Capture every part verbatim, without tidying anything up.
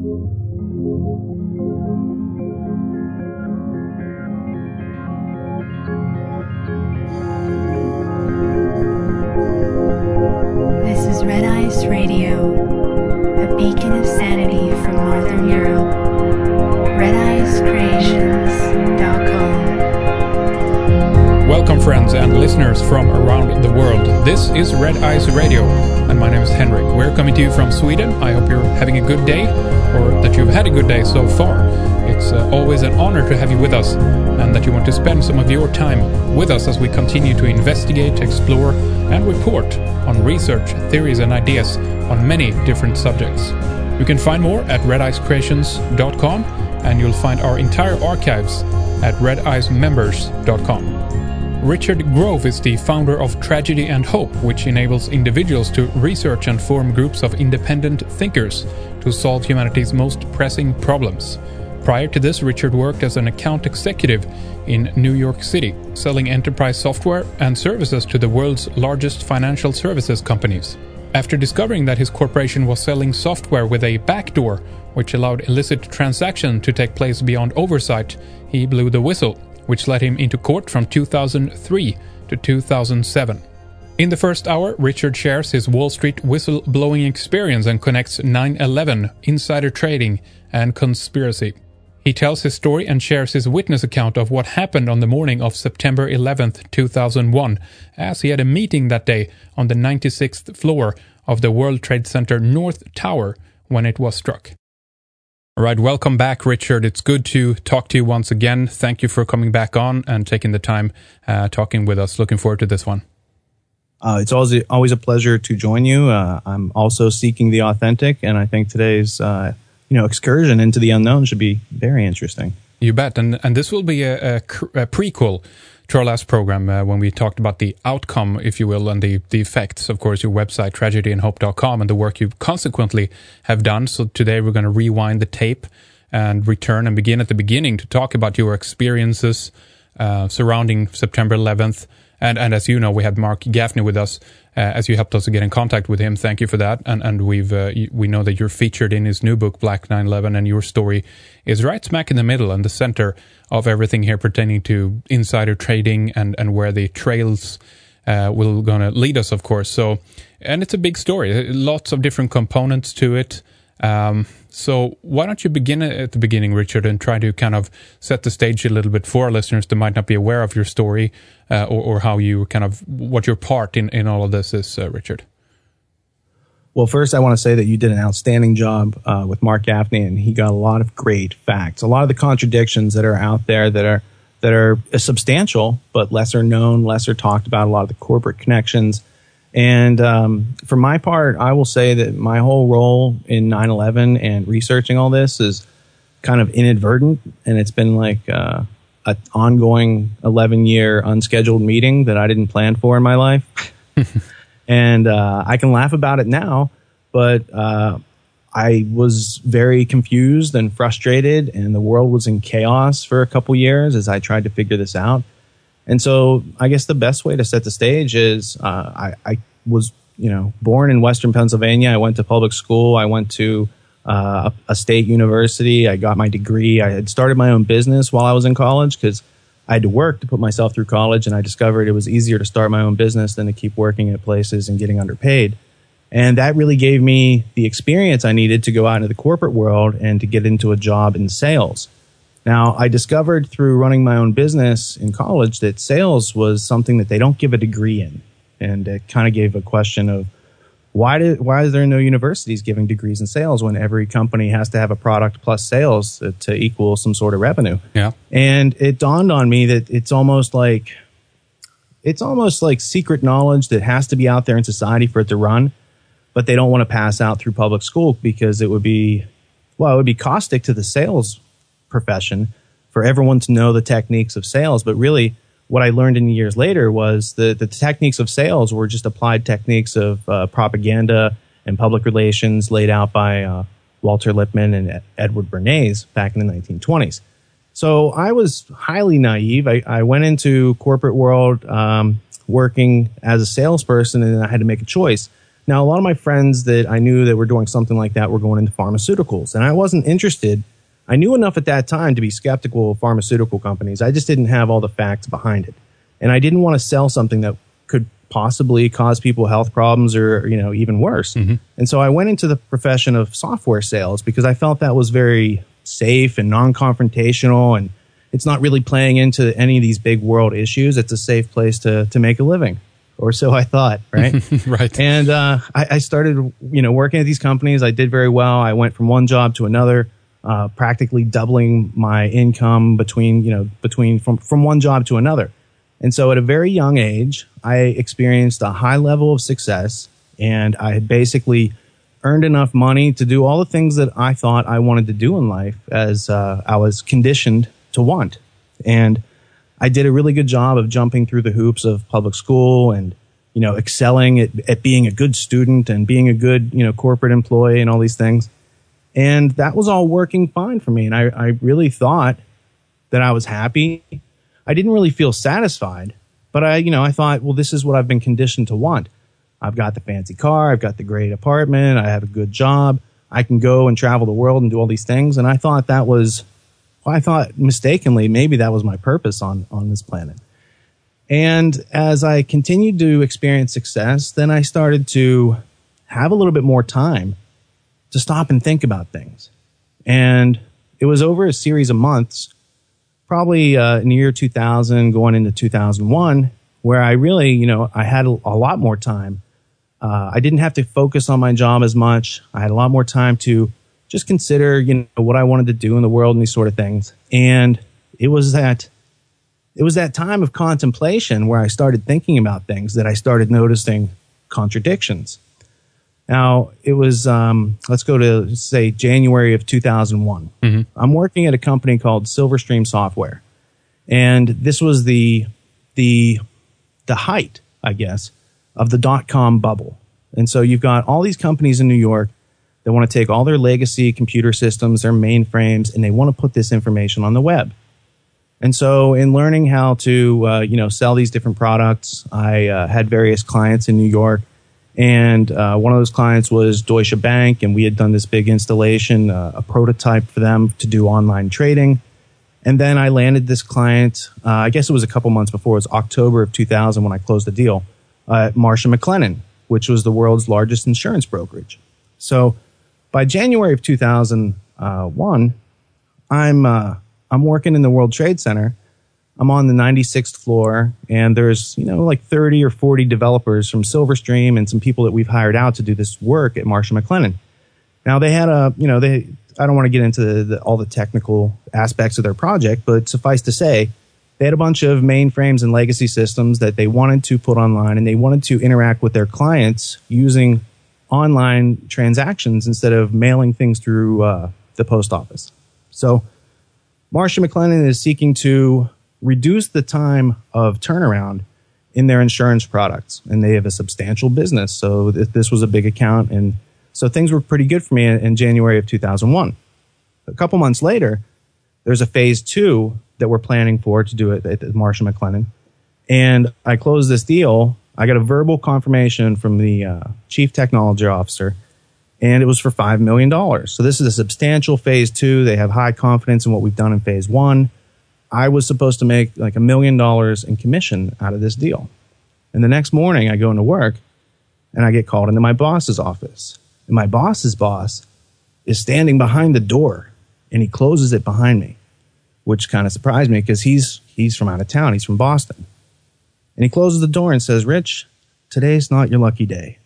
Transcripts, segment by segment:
This is Red Ice Radio, a beacon of sanity from Northern Europe. red ice creations dot com. Welcome, friends and listeners from around the world. This is Red Ice Radio, and my name is Henrik. We're coming to you from Sweden. I hope you're having a good day, or that you've had a good day so far. It's uh, always an honor to have you with us, and that you want to spend some of your time with us as we continue to investigate, explore, and report on research, theories, and ideas on many different subjects. You can find more at red ice creations dot com, and you'll find our entire archives at red ice members dot com. Richard Grove is the founder of Tragedy and Hope, which enables individuals to research and form groups of independent thinkers to solve humanity's most pressing problems. Prior to this, Richard worked as an account executive in New York City, selling enterprise software and services to the world's largest financial services companies. After discovering that his corporation was selling software with a backdoor, which allowed illicit transactions to take place beyond oversight, he blew the whistle, which led him into court from two thousand three to two thousand seven. In the first hour, Richard shares his Wall Street whistle-blowing experience and connects nine eleven, insider trading, and conspiracy. He tells his story and shares his witness account of what happened on the morning of September eleventh, two thousand one, as he had a meeting that day on the ninety-sixth floor of the World Trade Center North Tower when it was struck. All right, welcome back, Richard. It's good to talk to you once again. Thank you for coming back on and taking the time uh, talking with us. Looking forward to this one. Uh, it's always always a pleasure to join you. Uh, I'm also seeking the authentic, and I think today's uh, you know excursion into the unknown should be very interesting. You bet, and and this will be a, a, a prequel to our last program uh, when we talked about the outcome, if you will, and the, the effects. Of course, your website, tragedy and hope dot com, and the work you consequently have done. So today we're going to rewind the tape and return and begin at the beginning to talk about your experiences uh, surrounding September eleventh. And, and as you know, we had Mark Gaffney with us uh, as you helped us to get in contact with him. Thank you for that. And and we've uh, we know that you're featured in his new book, Black nine eleven, and your story is right smack in the middle and the center of everything here pertaining to insider trading and, and where the trails uh, will going to lead us, of course. So, and it's a big story, lots of different components to it. Um, so why don't you begin at the beginning, Richard, and try to kind of set the stage a little bit for our listeners that might not be aware of your story uh, or, or how you kind of, what your part in, in all of this is, uh, Richard. Well, first, I want to say that you did an outstanding job uh, with Mark Gaffney, and he got a lot of great facts, a lot of the contradictions that are out there that are that are substantial, but lesser known, lesser talked about, a lot of the corporate connections. And um, for my part, I will say that my whole role in nine eleven and researching all this is kind of inadvertent, and it's been like uh, an ongoing eleven-year unscheduled meeting that I didn't plan for in my life. And uh, I can laugh about it now, but uh, I was very confused and frustrated, and the world was in chaos for a couple years as I tried to figure this out. And so I guess the best way to set the stage is uh, I, I was, you know, born in Western Pennsylvania. I went to public school. I went to uh, a, a state university. I got my degree. I had started my own business while I was in college because I had to work to put myself through college, and I discovered it was easier to start my own business than to keep working at places and getting underpaid. And that really gave me the experience I needed to go out into the corporate world and to get into a job in sales. Now, I discovered through running my own business in college that sales was something that they don't give a degree in. And it kind of gave a question of why did, why is there no universities giving degrees in sales when every company has to have a product plus sales to, to equal some sort of revenue? Yeah. And it dawned on me that it's almost like it's almost like secret knowledge that has to be out there in society for it to run, but they don't want to pass out through public school because it would be, well, it would be caustic to the sales profession for everyone to know the techniques of sales. But really, what I learned in years later was that the techniques of sales were just applied techniques of uh, propaganda and public relations laid out by uh, Walter Lippmann and Edward Bernays back in the nineteen twenties. So I was highly naive. I, I went into corporate world um, working as a salesperson, and I had to make a choice. Now, a lot of my friends that I knew that were doing something like that were going into pharmaceuticals, and I wasn't interested. I knew enough at that time to be skeptical of pharmaceutical companies. I just didn't have all the facts behind it. And I didn't want to sell something that could possibly cause people health problems or, you know, even worse. Mm-hmm. And so I went into the profession of software sales because I felt that was very safe and non-confrontational, and it's not really playing into any of these big world issues. It's a safe place to to make a living. Or so I thought, right? Right. And uh, I, I started, you know, working at these companies. I did very well. I went from one job to another, uh, practically doubling my income between, you know, between from, from one job to another. And so at a very young age, I experienced a high level of success, and I had basically earned enough money to do all the things that I thought I wanted to do in life as uh, I was conditioned to want. And I did a really good job of jumping through the hoops of public school and, you know, excelling at, at being a good student and being a good, you know, corporate employee and all these things. And that was all working fine for me. And I, I really thought that I was happy. I didn't really feel satisfied, but I, you know, I thought, well, this is what I've been conditioned to want. I've got the fancy car. I've got the great apartment. I have a good job. I can go and travel the world and do all these things. And I thought that was I thought mistakenly maybe that was my purpose on, on this planet. And as I continued to experience success, then I started to have a little bit more time to stop and think about things. And it was over a series of months, probably uh, in the year two thousand, going into two thousand one, where I really, you know, I had a, a lot more time. Uh, I didn't have to focus on my job as much. I had a lot more time to just consider, you know, what I wanted to do in the world and these sort of things. And it was that, it was that time of contemplation where I started thinking about things that I started noticing contradictions. Now, it was, um, let's go to, say, January of two thousand one. Mm-hmm. I'm working at a company called Silverstream Software. And this was the, the, the height, I guess, of the dot-com bubble. And so you've got all these companies in New York. They want to take all their legacy computer systems, their mainframes, and they want to put this information on the web. And so in learning how to, uh, you know, sell these different products, I uh, had various clients in New York. And uh, one of those clients was Deutsche Bank, and we had done this big installation, uh, a prototype for them to do online trading. And then I landed this client, uh, I guess it was a couple months before, it was October of two thousand when I closed the deal, uh, at Marsh and McLennan, which was the world's largest insurance brokerage. So by January of two thousand one, I'm uh, I'm working in the World Trade Center. I'm on the ninety-sixth floor, and there's, you know, like thirty or forty developers from Silverstream and some people that we've hired out to do this work at Marsh and McLennan. Now, they had a, you know, they, I don't want to get into the, the, all the technical aspects of their project, but suffice to say, they had a bunch of mainframes and legacy systems that they wanted to put online, and they wanted to interact with their clients using online transactions instead of mailing things through uh, the post office. So Marsh and McLennan is seeking to reduce the time of turnaround in their insurance products, and they have a substantial business. So th- this was a big account, and so things were pretty good for me in, in January of two thousand one. A couple months later, there's a phase two that we're planning for to do it at Marsh and McLennan, and I closed this deal. I got a verbal confirmation from the uh, chief technology officer, and it was for five million dollars. So this is a substantial phase two. They have high confidence in what we've done in phase one. I was supposed to make like a million dollars in commission out of this deal. And the next morning I go into work and I get called into my boss's office. And my boss's boss is standing behind the door, and he closes it behind me, which kind of surprised me because he's, he's from out of town. He's from Boston. And he closes the door and says, "Rich, today's not your lucky day."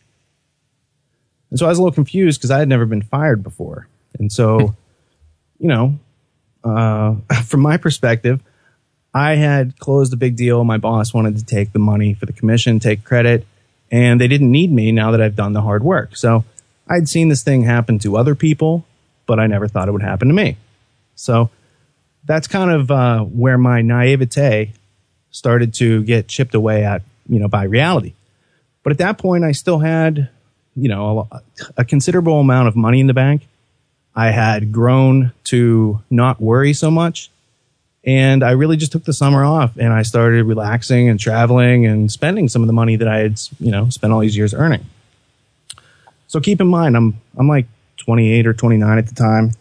And so I was a little confused because I had never been fired before. And so, you know, uh, from my perspective, I had closed a big deal. My boss wanted to take the money for the commission, take credit, and they didn't need me now that I've done the hard work. So I'd seen this thing happen to other people, but I never thought it would happen to me. So that's kind of uh, where my naivete started to get chipped away at, you know, by reality. But at that point, I still had, you know, a, a considerable amount of money in the bank. I had grown to not worry so much. And I really just took the summer off, and I started relaxing and traveling and spending some of the money that I had, you know, spent all these years earning. So keep in mind, I'm I'm like twenty-eight or twenty-nine at the time.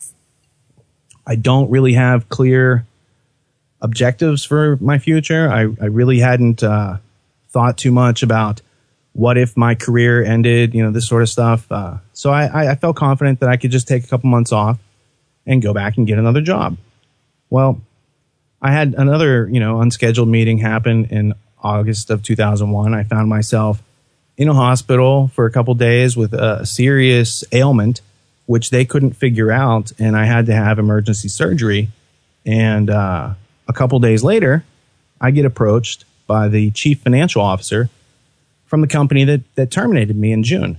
I don't really have clear objectives for my future. I, I really hadn't uh, thought too much about what if my career ended, you know, this sort of stuff. Uh, so I, I felt confident that I could just take a couple months off and go back and get another job. Well, I had another, you know, unscheduled meeting happen in August of two thousand one. I found myself in a hospital for a couple days with a serious ailment, which they couldn't figure out, and I had to have emergency surgery. And uh, a couple days later, I get approached by the chief financial officer from the company that, that terminated me in June.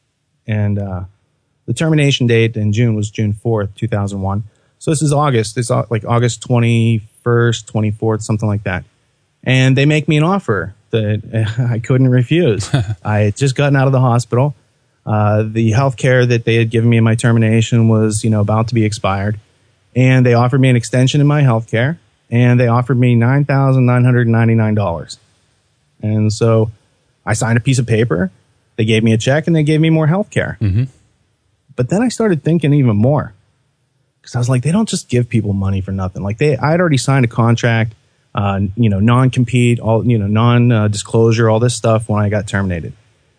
And uh, the termination date in June was June fourth, two thousand one. So this is August. It's like August twenty-first, twenty-fourth, something like that. And they make me an offer that I couldn't refuse. I had just gotten out of the hospital. Uh, the health care that they had given me in my termination was, you know, about to be expired. And they offered me an extension in my health care. And they offered me nine thousand nine hundred ninety-nine dollars. And so I signed a piece of paper. They gave me a check and they gave me more health care. Mm-hmm. But then I started thinking even more. Because I was like, they don't just give people money for nothing. Like they, I had already signed a contract, uh, you know, non-compete, all, you know, non-disclosure, all this stuff when I got terminated.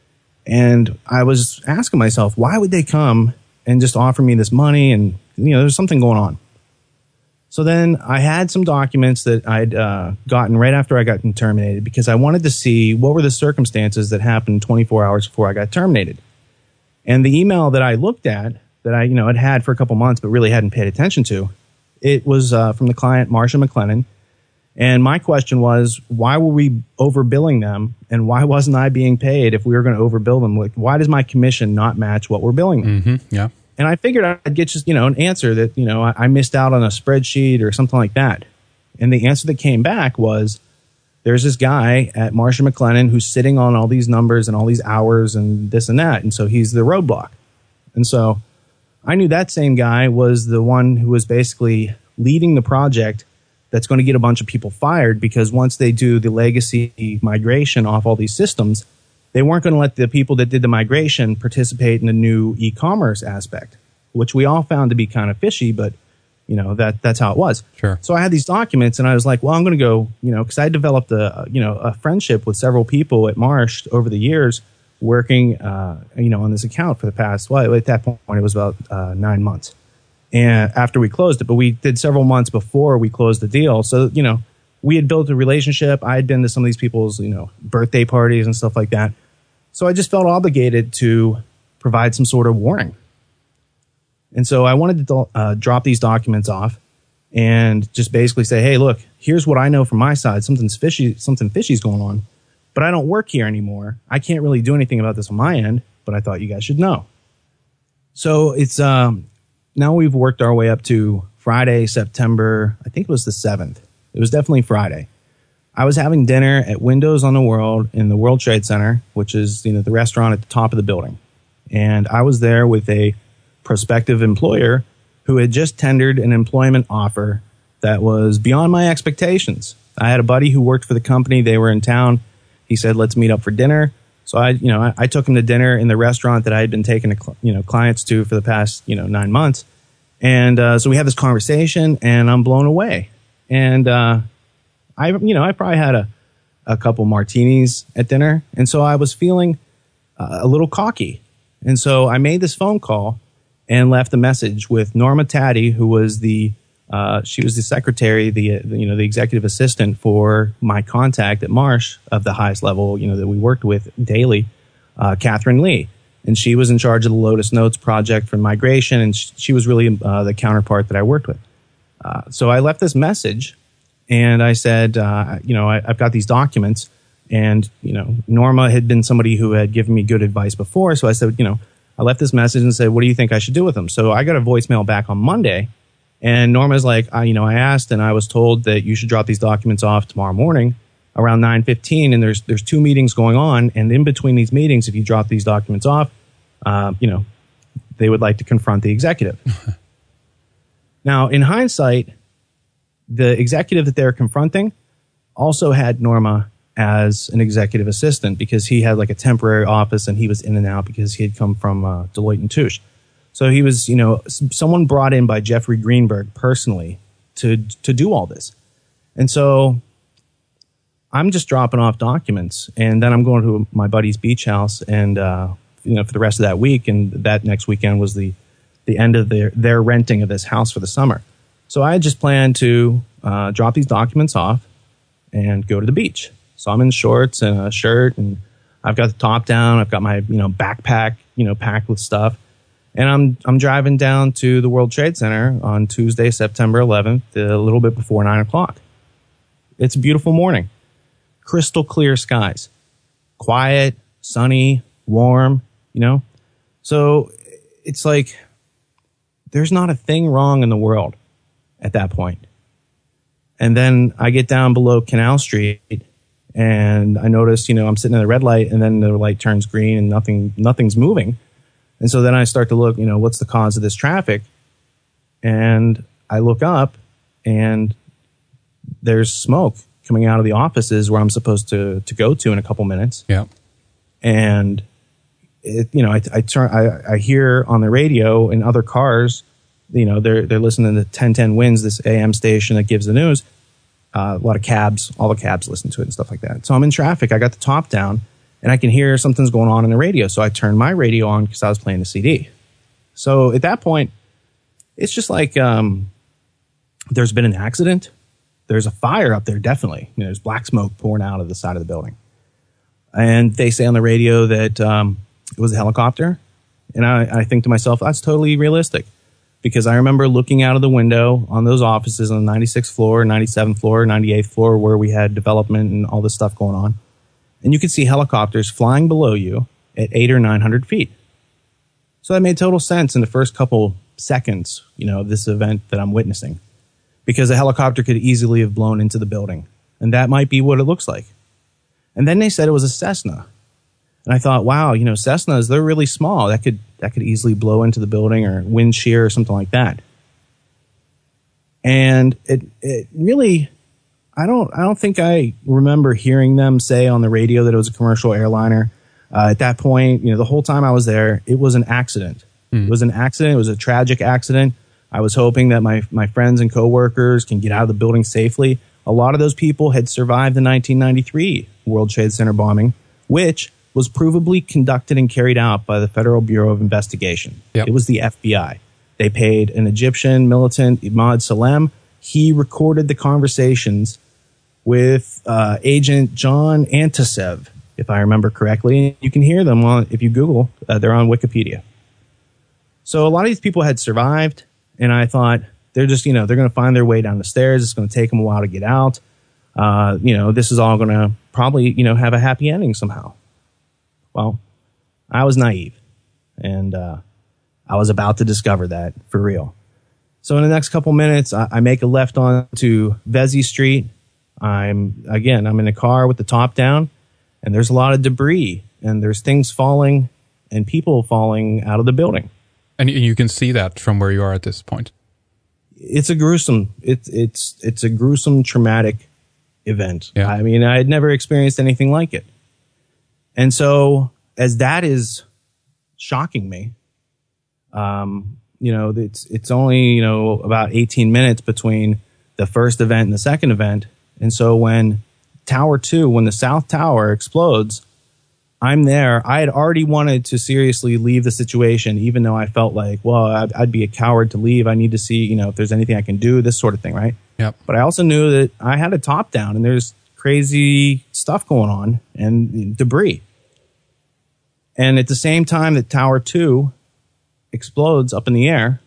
And I was asking myself, why would they come and just offer me this money? And, you know, there's something going on. So then I had some documents that I'd uh, gotten right after I got terminated because I wanted to see what were the circumstances that happened twenty-four hours before I got terminated. And the email that I looked at, that I, you know, had had for a couple months but really hadn't paid attention to, it was uh, from the client, Marsha McLennan. And my question was, why were we overbilling them? And why wasn't I being paid if we were going to overbill them? Like, why does my commission not match what we're billing them? Mm-hmm, yeah. And I figured I'd get just, you know, an answer that, you know, I, I missed out on a spreadsheet or something like that. And the answer that came back was, there's this guy at Marsha McLennan who's sitting on all these numbers and all these hours and this and that. And so he's the roadblock. And so I knew that same guy was the one who was basically leading the project that's going to get a bunch of people fired, because once they do the legacy migration off all these systems, they weren't going to let the people that did the migration participate in the new e-commerce aspect, which we all found to be kind of fishy, but you know, that that's how it was. Sure. So I had these documents and I was like, well, I'm going to go, you know, because I developed a, you know, a friendship with several people at Marsh over the years working, uh, you know, on this account for the past, well, at that point, it was about uh, nine months. And after we closed it, but we did several months before we closed the deal. So, you know, we had built a relationship. I had been to some of these people's, you know, birthday parties and stuff like that. So I just felt obligated to provide some sort of warning. And so I wanted to uh, drop these documents off and just basically say, hey, look, here's what I know from my side. Something's fishy, something fishy's going on, but I don't work here anymore. I can't really do anything about this on my end, but I thought you guys should know. So it's, um, now we've worked our way up to Friday, September, I think it was the seventh. It was definitely Friday. I was having dinner at Windows on the World in the World Trade Center, which is, you know, the restaurant at the top of the building. And I was there with a prospective employer who had just tendered an employment offer that was beyond my expectations. I had a buddy who worked for the company. They were in town. He said, let's meet up for dinner. So I, you know, I, I took him to dinner in the restaurant that I had been taking, to, you know, clients to for the past, you know, nine months. And uh, so we had this conversation, and I'm blown away. And uh, I, you know, I probably had a, a couple martinis at dinner, and so I was feeling uh, a little cocky. And so I made this phone call and left a message with Norma Taddy, who was the uh, she was the secretary, the, the you know the executive assistant for my contact at Marsh of the highest level, you know, that we worked with daily, uh, Catherine Lee. And she was in charge of the Lotus Notes project for migration, and sh- she was really uh, the counterpart that I worked with. Uh, so I left this message, and I said, uh, you know, I, I've got these documents, and, you know, Norma had been somebody who had given me good advice before. So I said, you know, I left this message and said, what do you think I should do with them? So I got a voicemail back on Monday, and Norma's like, I, you know, I asked, and I was told that you should drop these documents off tomorrow morning around nine fifteen, and there's there's two meetings going on, and in between these meetings, if you drop these documents off, uh, you know, they would like to confront the executive. Now, in hindsight, the executive that they're confronting also had Norma as an executive assistant because he had like a temporary office and he was in and out because he had come from uh, Deloitte and Touche. So he was, you know, someone brought in by Jeffrey Greenberg personally to to do all this. And so I'm just dropping off documents, and then I'm going to my buddy's beach house, and uh, you know, for the rest of that week, and that next weekend was the the end of their their renting of this house for the summer. So I had just planned to uh, drop these documents off and go to the beach. So I'm in shorts and a shirt, and I've got the top down. I've got my you know backpack, you know, packed with stuff. And I'm I'm driving down to the World Trade Center on Tuesday, September eleventh, a little bit before nine o'clock. It's a beautiful morning, crystal clear skies, quiet, sunny, warm. You know, so it's like there's not a thing wrong in the world at that point. And then I get down below Canal Street, and I notice, you know, I'm sitting in the red light, and then the light turns green, and nothing nothing's moving. And so then I start to look, you know, what's the cause of this traffic? And I look up, and there's smoke coming out of the offices where I'm supposed to to go to in a couple minutes. Yeah. And, it, you know, I, I turn, I, I hear on the radio in other cars, you know, they're they're listening to ten ten Wins, this A M station that gives the news. Uh, a lot of cabs, all the cabs listen to it and stuff like that. So I'm in traffic. I got the top down. And I can hear something's going on in the radio. So I turned my radio on because I was playing the C D. So at that point, it's just like um, there's been an accident. There's a fire up there, definitely. You know, there's black smoke pouring out of the side of the building. And they say on the radio that um, it was a helicopter. And I, I think to myself, that's totally realistic. Because I remember looking out of the window on those offices on the ninety-sixth floor, ninety-seventh floor, ninety-eighth floor, where we had development and all this stuff going on. And you could see helicopters flying below you at eight or nine hundred feet. So that made total sense in the first couple seconds, you know, of this event that I'm witnessing, because a helicopter could easily have blown into the building, and that might be what it looks like. And then they said it was a Cessna, and I thought, wow, you know, Cessnas, they're really small. That could that could easily blow into the building or wind shear or something like that. And it it really. I don't. I don't think I remember hearing them say on the radio that it was a commercial airliner. Uh, at that point, you know, the whole time I was there, it was an accident. Mm. It was an accident. It was a tragic accident. I was hoping that my my friends and coworkers can get out of the building safely. A lot of those people had survived the nineteen ninety-three World Trade Center bombing, which was provably conducted and carried out by the Federal Bureau of Investigation. Yep. It was the F B I. They paid an Egyptian militant, Imad Salem. He recorded the conversations with uh, Agent John Antasev, if I remember correctly. You can hear them on, if you Google, uh, they're on Wikipedia. So a lot of these people had survived, and I thought they're just, you know, they're going to find their way down the stairs. It's going to take them a while to get out. Uh, you know, this is all going to probably, you know, have a happy ending somehow. Well, I was naive, and uh, I was about to discover that for real. So in the next couple minutes, I, I make a left on to Vesey Street. I'm, again, I'm in a car with the top down, and there's a lot of debris, and there's things falling and people falling out of the building. And you can see that from where you are at this point. It's a gruesome, it's, it's, it's a gruesome, traumatic event. Yeah. I mean, I had never experienced anything like it. And so as that is shocking me, um, you know, it's, it's only, you know, about eighteen minutes between the first event and the second event. And so when Tower two, when the South Tower explodes, I'm there. I had already wanted to seriously leave the situation, even though I felt like, well, I'd, I'd be a coward to leave. I need to see, you know, if there's anything I can do, this sort of thing, right? Yep. But I also knew that I had a top down, and there's crazy stuff going on and debris. And at the same time that Tower two explodes up in the air,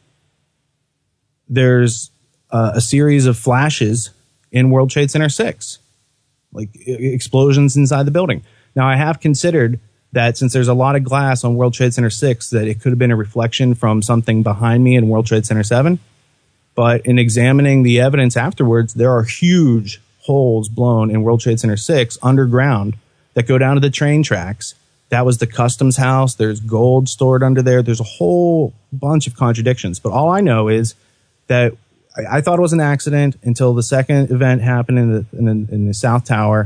there's uh, a series of flashes in World Trade Center six, like explosions inside the building. Now, I have considered that since there's a lot of glass on World Trade Center six, that it could have been a reflection from something behind me in World Trade Center seven. But in examining the evidence afterwards, there are huge holes blown in World Trade Center six underground that go down to the train tracks. That was the customs house. There's gold stored under there. There's a whole bunch of contradictions. But all I know is that I, I thought it was an accident until the second event happened in the, in the, in the South Tower.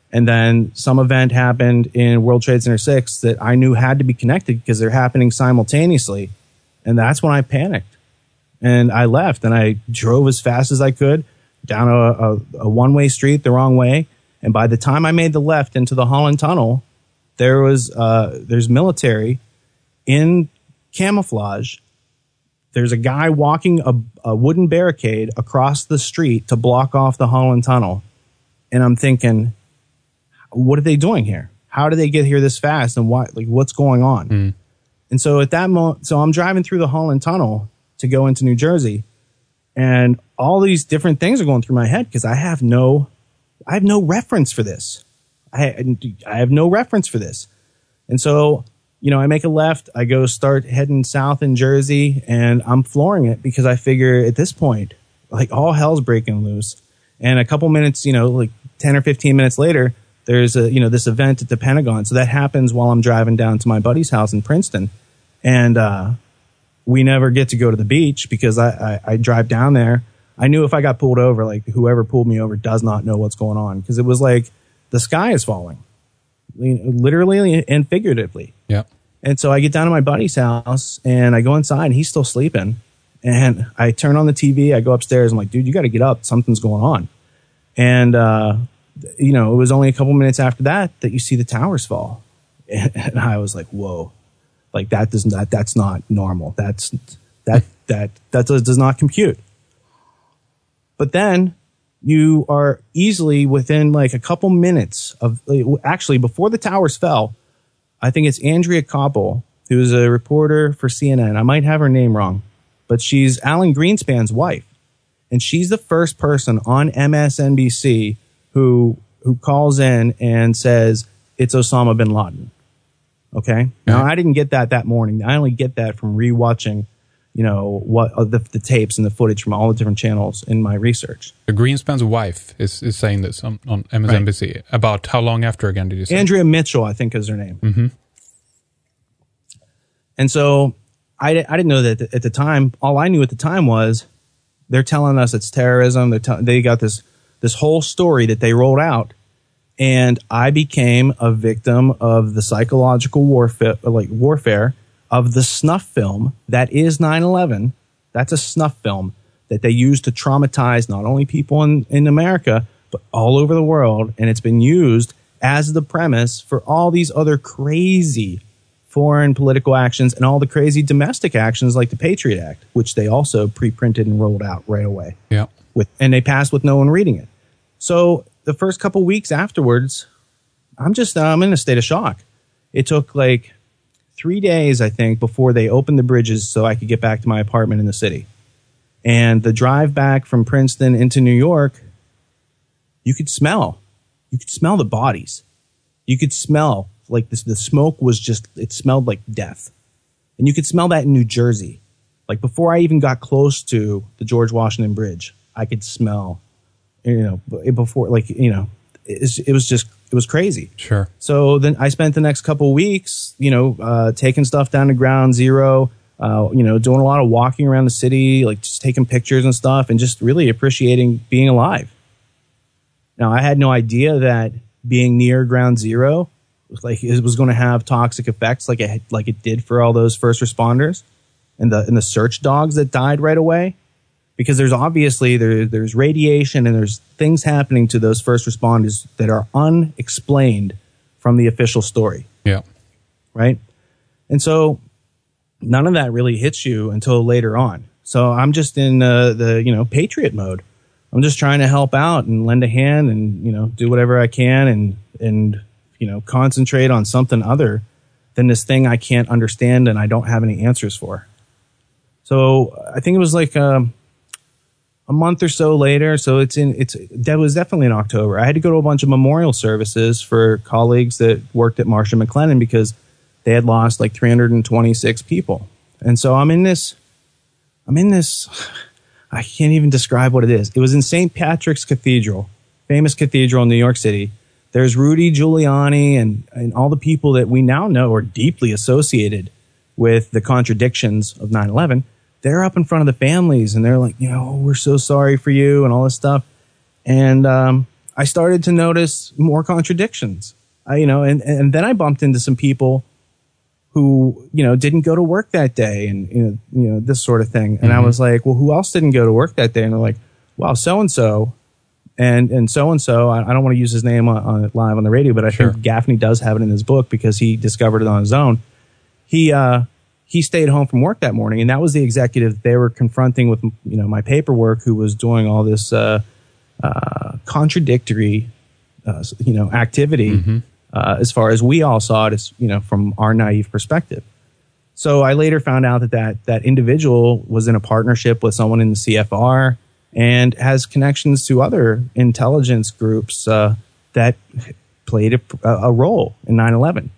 And then some event happened in World Trade Center six that I knew had to be connected because they're happening simultaneously. And that's when I panicked. And I left and I drove as fast as I could down a, a, a one-way street the wrong way. And by the time I made the left into the Holland Tunnel, there was uh, there's military in camouflage. There's a guy walking a, a wooden barricade across the street to block off the Holland Tunnel. And I'm thinking, what are they doing here? How do they get here this fast? And why, like, what's going on? Mm. And so at that moment, so I'm driving through the Holland Tunnel to go into New Jersey, and all these different things are going through my head because I have no, I have no reference for this. I, I have no reference for this. And so, you know, I make a left, I go start heading south in Jersey, and I'm flooring it because I figure at this point, like, all hell's breaking loose. And a couple minutes, you know, like ten or fifteen minutes later, there's a, you know, this event at the Pentagon. So that happens while I'm driving down to my buddy's house in Princeton. And, uh, we never get to go to the beach because I, I, I drive down there. I knew if I got pulled over, like, whoever pulled me over does not know what's going on, because it was like the sky is falling, literally and figuratively. Yeah. And so I get down to my buddy's house and I go inside and he's still sleeping. And I turn on the T V. I go upstairs. I'm like, dude, you got to get up. Something's going on. And, uh, you know, it was only a couple minutes after that that you see the towers fall. And I was like, whoa. Like, that does not, that's not normal. That's, that, that, that does, does not compute. But then you are easily within like a couple minutes of, actually before the towers fell, I think it's Andrea Koppel, who's a reporter for C N N. I might have her name wrong, but she's Alan Greenspan's wife. And she's the first person on M S N B C who, who calls in and says, it's Osama bin Laden. Okay. Now, I didn't get that that morning. I only get that from rewatching, you know, what uh, the, the tapes and the footage from all the different channels in my research. The Greenspan's wife is, is saying this on, on M S N B C. Right. About how long after again did you say? Andrea Mitchell, I think, is her name. Mm-hmm. And so I, I didn't know that at the time. All I knew at the time was they're telling us it's terrorism. They're te- they got this this whole story that they rolled out. And I became a victim of the psychological warfare, like warfare of the snuff film that is nine eleven. That's a snuff film that they use to traumatize not only people in, in America, but all over the world. And it's been used as the premise for all these other crazy foreign political actions and all the crazy domestic actions like the Patriot Act, which they also pre-printed and rolled out right away. Yeah. With, and they passed with no one reading it. So the first couple weeks afterwards, I'm just, uh, I'm in a state of shock. It took like three days, I think, before they opened the bridges so I could get back to my apartment in the city. And the drive back from Princeton into New York, you could smell, you could smell the bodies. You could smell like this, the smoke was just, it smelled like death. And you could smell that in New Jersey. Like before I even got close to the George Washington Bridge, I could smell, you know, before, like, you know, it, it was just, it was crazy. Sure. So then I spent the next couple of weeks, you know, uh, taking stuff down to ground zero, uh, you know, doing a lot of walking around the city, like just taking pictures and stuff and just really appreciating being alive. Now, I had no idea that being near ground zero, like, it was going to have toxic effects like it, like it did for all those first responders and the, and the search dogs that died right away. Because there's obviously, there, there's radiation and there's things happening to those first responders that are unexplained from the official story. Yeah. Right? And so none of that really hits you until later on. So I'm just in uh, the, you know, patriot mode. I'm just trying to help out and lend a hand and, you know, do whatever I can and, and, you know, concentrate on something other than this thing I can't understand and I don't have any answers for. So I think it was like, um, a month or so later, so it's in, it's, that was definitely in October. I had to go to a bunch of memorial services for colleagues that worked at Marsh and McLennan because they had lost like three hundred twenty-six people. And so I'm in this, I'm in this, I can't even describe what it is. It was in Saint Patrick's Cathedral, famous cathedral in New York City. There's Rudy Giuliani and, and all the people that we now know are deeply associated with the contradictions of nine eleven. They're up in front of the families and they're like, you know, we're so sorry for you and all this stuff. And um, I started to notice more contradictions. I, you know, and, and then I bumped into some people who, you know, didn't go to work that day and, you know, you know this sort of thing. And mm-hmm. I was like, well, who else didn't go to work that day? And they're like, well, so-and-so and and so-and-so. I, I don't want to use his name on, on live on the radio, but I sure. think Gaffney does have it in his book because he discovered it on his own. He uh, he stayed home from work that morning, and that was the executive they were confronting with, you know, my paperwork, who was doing all this uh, uh, contradictory, uh, you know, activity. Mm-hmm. Uh, as far as we all saw it, as, you know, from our naive perspective. So I later found out that, that that individual was in a partnership with someone in the C F R and has connections to other intelligence groups uh, that played a, a role in nine eleven.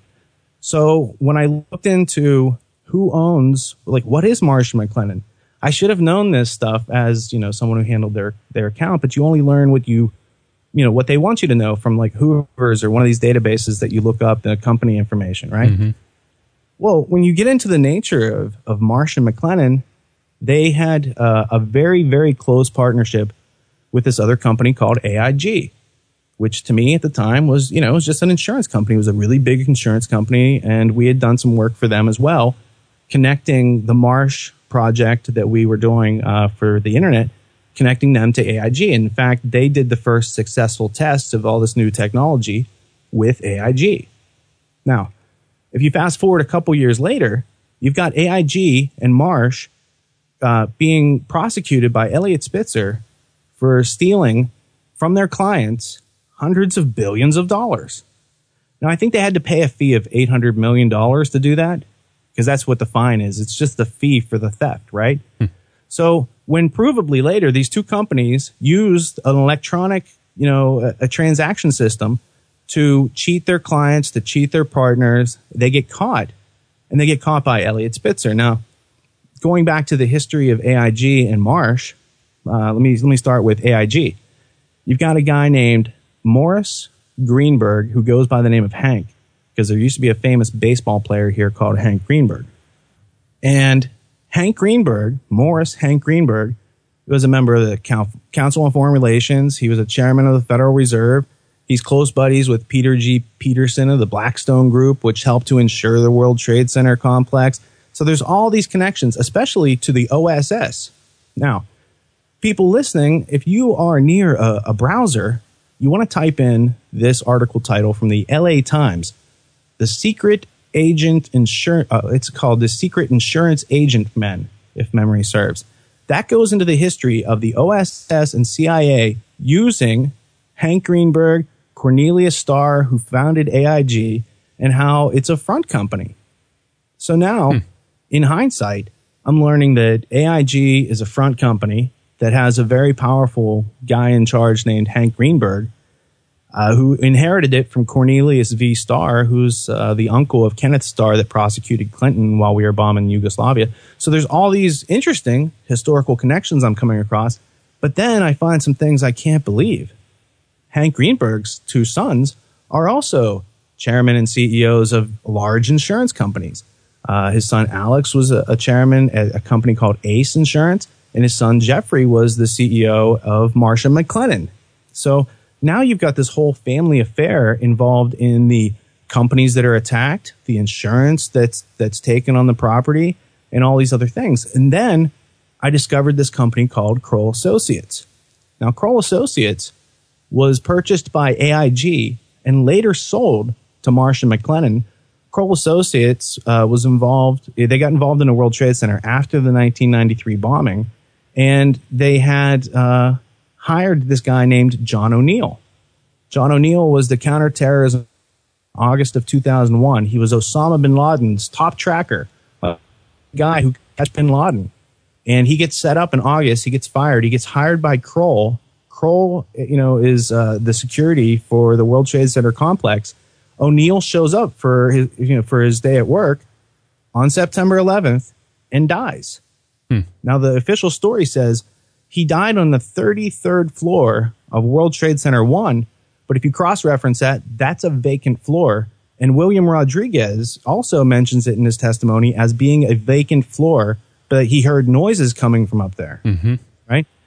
So when I looked into who owns, like, what is Marsh and McLennan, I should have known this stuff as, you know, someone who handled their, their account, but you only learn what you you know, what they want you to know from, like, Hoover's or one of these databases that you look up the company information, right? Mm-hmm. Well, when you get into the nature of, of Marsh and McLennan, they had uh, a very, very close partnership with this other company called A I G, which to me at the time was, you know, it was just an insurance company. It was a really big insurance company, and we had done some work for them as well, connecting the Marsh project that we were doing uh, for the internet, connecting them to A I G. In fact, they did the first successful tests of all this new technology with A I G. Now, if you fast forward a couple years later, you've got A I G and Marsh uh, being prosecuted by Eliot Spitzer for stealing from their clients hundreds of billions of dollars. Now, I think they had to pay a fee of eight hundred million dollars to do that, because that's what the fine is. It's just the fee for the theft, right? Hmm. So when provably later these two companies used an electronic, you know, a, a transaction system to cheat their clients, to cheat their partners, they get caught. And they get caught by Eliot Spitzer. Now, going back to the history of A I G and Marsh, uh, let me let me start with A I G. You've got a guy named Morris Greenberg who goes by the name of Hank, because there used to be a famous baseball player here called Hank Greenberg. And Hank Greenberg, Morris Hank Greenberg, was a member of the Council on Foreign Relations. He was a chairman of the Federal Reserve. He's close buddies with Peter G. Peterson of the Blackstone Group, which helped to insure the World Trade Center complex. So there's all these connections, especially to the O S S. Now, people listening, if you are near a, a browser, you want to type in this article title from the L A Times, The Secret Agent Insurance, uh, it's called The Secret Insurance Agent Men, if memory serves. That goes into the history of the O S S and C I A using Hank Greenberg, Cornelius Starr, who founded A I G, and how it's a front company. So now, hmm. in hindsight, I'm learning that A I G is a front company that has a very powerful guy in charge named Hank Greenberg, Uh, who inherited it from Cornelius V. Starr, who's uh, the uncle of Kenneth Starr that prosecuted Clinton while we were bombing Yugoslavia. So there's all these interesting historical connections I'm coming across. But then I find some things I can't believe. Hank Greenberg's two sons are also chairman and C E Os of large insurance companies. Uh, his son Alex was a, a chairman at a company called Ace Insurance, and his son Jeffrey was the C E O of Marsh and McLennan. So now you've got this whole family affair involved in the companies that are attacked, the insurance that's that's taken on the property, and all these other things. And then I discovered this company called Kroll Associates. Now, Kroll Associates was purchased by A I G and later sold to Marsh and McLennan. Kroll Associates uh, was involved, they got involved in the World Trade Center after the nineteen ninety-three bombing, and they had uh, hired this guy named John O'Neill. John O'Neill was the counterterrorism in August of two thousand one. He was Osama bin Laden's top tracker, a guy who catch bin Laden. And he gets set up in August. He gets fired. He gets hired by Kroll. Kroll, you know, is uh, the security for the World Trade Center complex. O'Neill shows up for his, you know, for his day at work on September eleventh and dies. Hmm. Now, the official story says he died on the thirty-third floor of World Trade Center one. But if you cross-reference that, that's a vacant floor. And William Rodriguez also mentions it in his testimony as being a vacant floor, but he heard noises coming from up there, mm-hmm. right?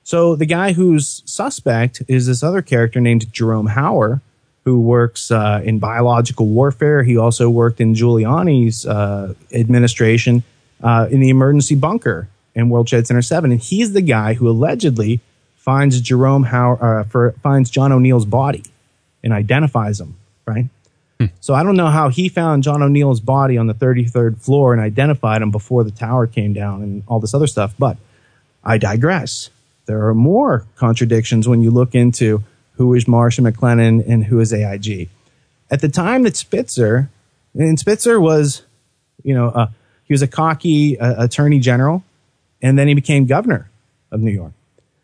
So the guy who's suspect is this other character named Jerome Hauer, who works uh, in biological warfare. He also worked in Giuliani's uh, administration uh, in the emergency bunker in World Trade Center seven. And he's the guy who allegedly finds Jerome Hauer, uh, for, finds John O'Neill's body and identifies him, right? Hmm. So I don't know how he found John O'Neill's body on the thirty-third floor and identified him before the tower came down and all this other stuff, but I digress. There are more contradictions when you look into who is Marsh and McLennan and who is A I G. At the time that Spitzer, and Spitzer was, you know, uh, he was a cocky uh, attorney general, and then he became governor of New York.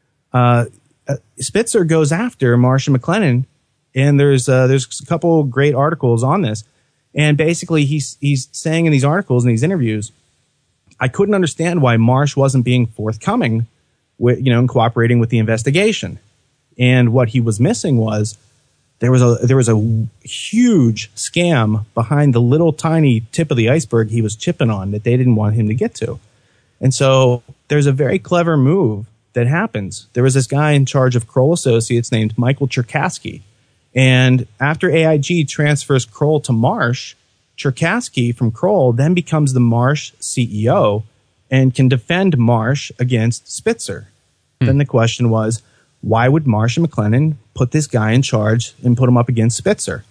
Uh, uh, Spitzer goes after Marsh and McLennan, and there's uh, there's a couple great articles on this. And basically, he's he's saying in these articles and these interviews, I couldn't understand why Marsh wasn't being forthcoming with, you know, and cooperating with the investigation. And what he was missing was there was a there was a huge scam behind the little tiny tip of the iceberg he was chipping on that they didn't want him to get to. And so there's a very clever move that happens. There was this guy in charge of Kroll Associates named Michael Cherkasky. And after A I G transfers Kroll to Marsh, Cherkasky from Kroll then becomes the Marsh C E O and can defend Marsh against Spitzer. Hmm. Then the question was, why would Marsh and McLennan put this guy in charge and put him up against Spitzer?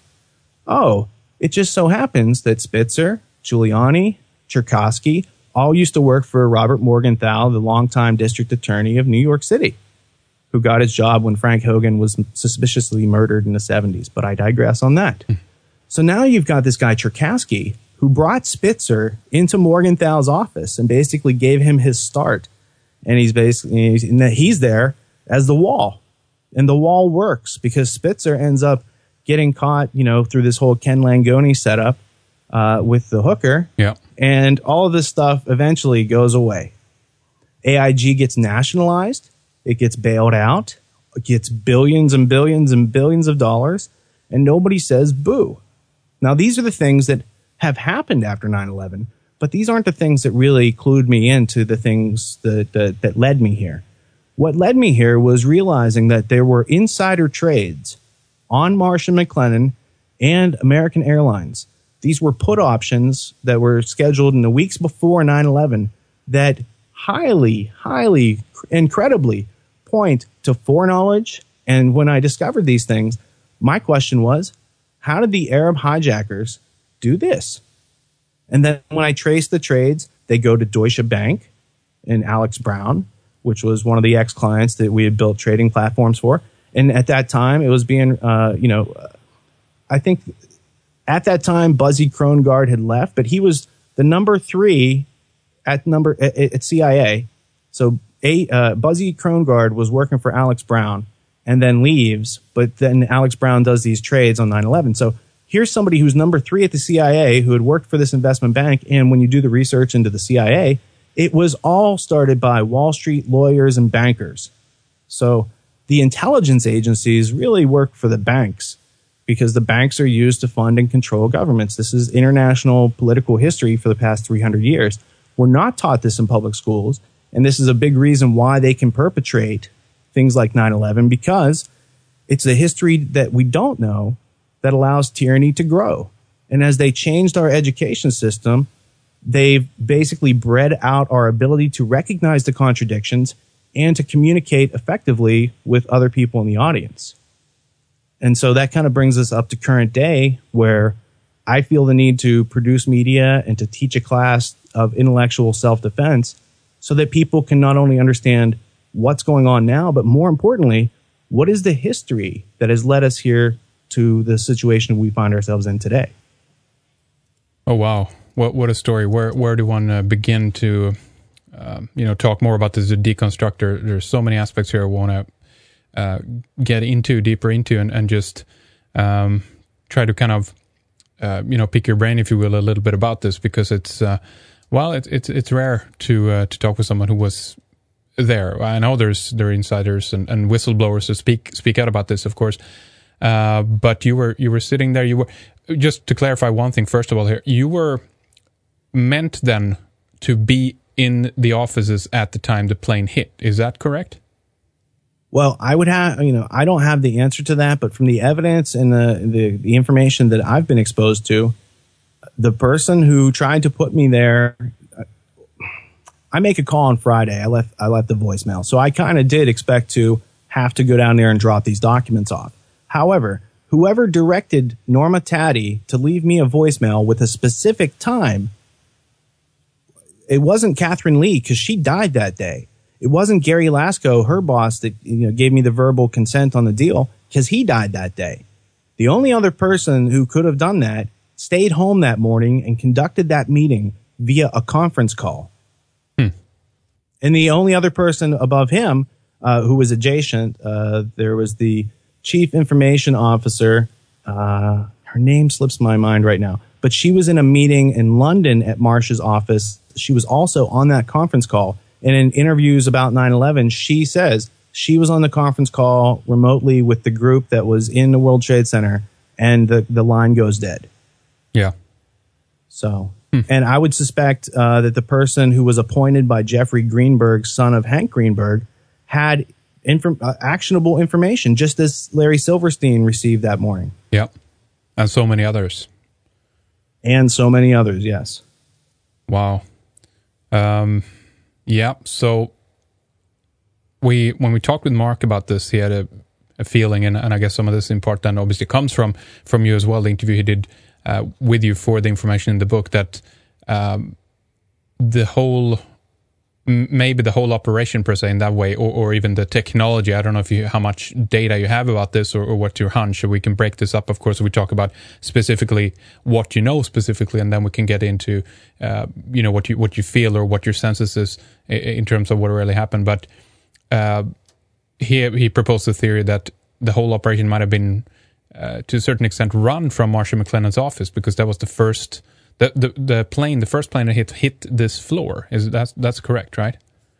Oh, it just so happens that Spitzer, Giuliani, Cherkasky all used to work for Robert Morgenthau, the longtime district attorney of New York City, who got his job when Frank Hogan was suspiciously murdered in the seventies. But I digress on that. Hmm. So now you've got this guy Cherkasky who brought Spitzer into Morgenthau's office and basically gave him his start. And he's basically he's, he's there as the wall. And the wall works because Spitzer ends up getting caught, you know, through this whole Ken Langone setup uh, with the hooker. Yeah. And all of this stuff eventually goes away. A I G gets nationalized. It gets bailed out. It gets billions and billions and billions of dollars. And nobody says boo. Now, these are the things that have happened after nine eleven, but these aren't the things that really clued me into the things that, that, that led me here. What led me here was realizing that there were insider trades on Marsh and McLennan and American Airlines. These were put options that were scheduled in the weeks before nine eleven that highly, highly, incredibly point to foreknowledge. And when I discovered these things, my question was, how did the Arab hijackers do this? And then when I traced the trades, they go to Deutsche Bank and Alex Brown, which was one of the ex-clients that we had built trading platforms for. And at that time, it was being, uh, you know, I think at that time, Buzzy Krongard had left, but he was the number three at number at, at C I A. So a, uh, Buzzy Krongard was working for Alex Brown and then leaves, but then Alex Brown does these trades on nine eleven. So here's somebody who's number three at the C I A who had worked for this investment bank. And when you do the research into the C I A, it was all started by Wall Street lawyers and bankers. So the intelligence agencies really work for the banks because the banks are used to fund and control governments. This is international political history for the past three hundred years. We're not taught this in public schools. And this is a big reason why they can perpetrate things like nine eleven, because it's a history that we don't know that allows tyranny to grow. And as they changed our education system, they've basically bred out our ability to recognize the contradictions and to communicate effectively with other people in the audience. And so that kind of brings us up to current day, where I feel the need to produce media and to teach a class of intellectual self-defense so that people can not only understand what's going on now, but more importantly, what is the history that has led us here to the situation we find ourselves in today. Oh, wow. What what a story. Where where do one uh, begin to, uh, you know, talk more about this deconstructor? There's so many aspects here I want to uh, get into, deeper into, and, and just um, try to kind of, uh, you know, pick your brain, if you will, a little bit about this, because it's, uh, well, it's it's it's rare to uh, to talk with someone who was there. I know there's there are insiders and, and whistleblowers who speak speak out about this, of course. Uh, but you were you were sitting there. You were, just to clarify one thing first of all here. You were meant then to be in the offices at the time the plane hit. Is that correct? Well, I would have, you know, I don't have the answer to that, but from the evidence and the, the, the information that I've been exposed to, the person who tried to put me there, I make a call on Friday. I left, I left the voicemail. So I kind of did expect to have to go down there and drop these documents off. However, whoever directed Norma Taddy to leave me a voicemail with a specific time, it wasn't Catherine Lee because she died that day. It wasn't Gary Lasko, her boss, that you know gave me the verbal consent on the deal because he died that day. The only other person who could have done that stayed home that morning and conducted that meeting via a conference call. Hmm. And the only other person above him uh, who was adjacent, uh, there was the chief information officer. Uh, her name slips my mind right now, but she was in a meeting in London at Marsh's office. She was also on that conference call. And in interviews about nine eleven, she says she was on the conference call remotely with the group that was in the World Trade Center, and the, the line goes dead. Yeah. So, hmm. and I would suspect uh, that the person who was appointed by Jeffrey Greenberg, son of Hank Greenberg, had inf- uh, actionable information, just as Larry Silverstein received that morning. Yeah. And so many others. And so many others, yes. Wow. Um... Yeah, so we when we talked with Mark about this, he had a, a feeling, and, and I guess some of this in part then obviously comes from, from you as well, the interview he did uh, with you for the information in the book, that um, the whole, maybe the whole operation per se in that way, or, or even the technology, I don't know if you how much data you have about this or, or what's your hunch, so we can break this up. Of course, we talk about specifically what you know specifically, and then we can get into uh, you know what you what you feel or what your senses is in terms of what really happened. But uh, he he proposed the theory that the whole operation might have been uh, to a certain extent run from Marshall McLennan's office, because that was the first the the, the plane the first plane that hit hit this floor. Is that's that's correct, right?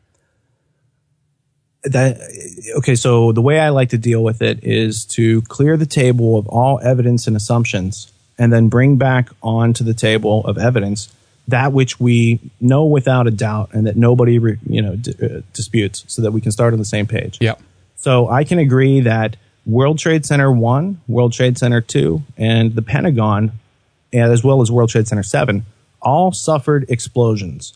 That okay. So the way I like to deal with it is to clear the table of all evidence and assumptions, and then bring back onto the table of evidence that which we know without a doubt and that nobody re, you know d- uh, disputes, so that we can start on the same page. Yeah. So I can agree that World Trade Center one, World Trade Center two, and the Pentagon, as well as World Trade Center seven, all suffered explosions.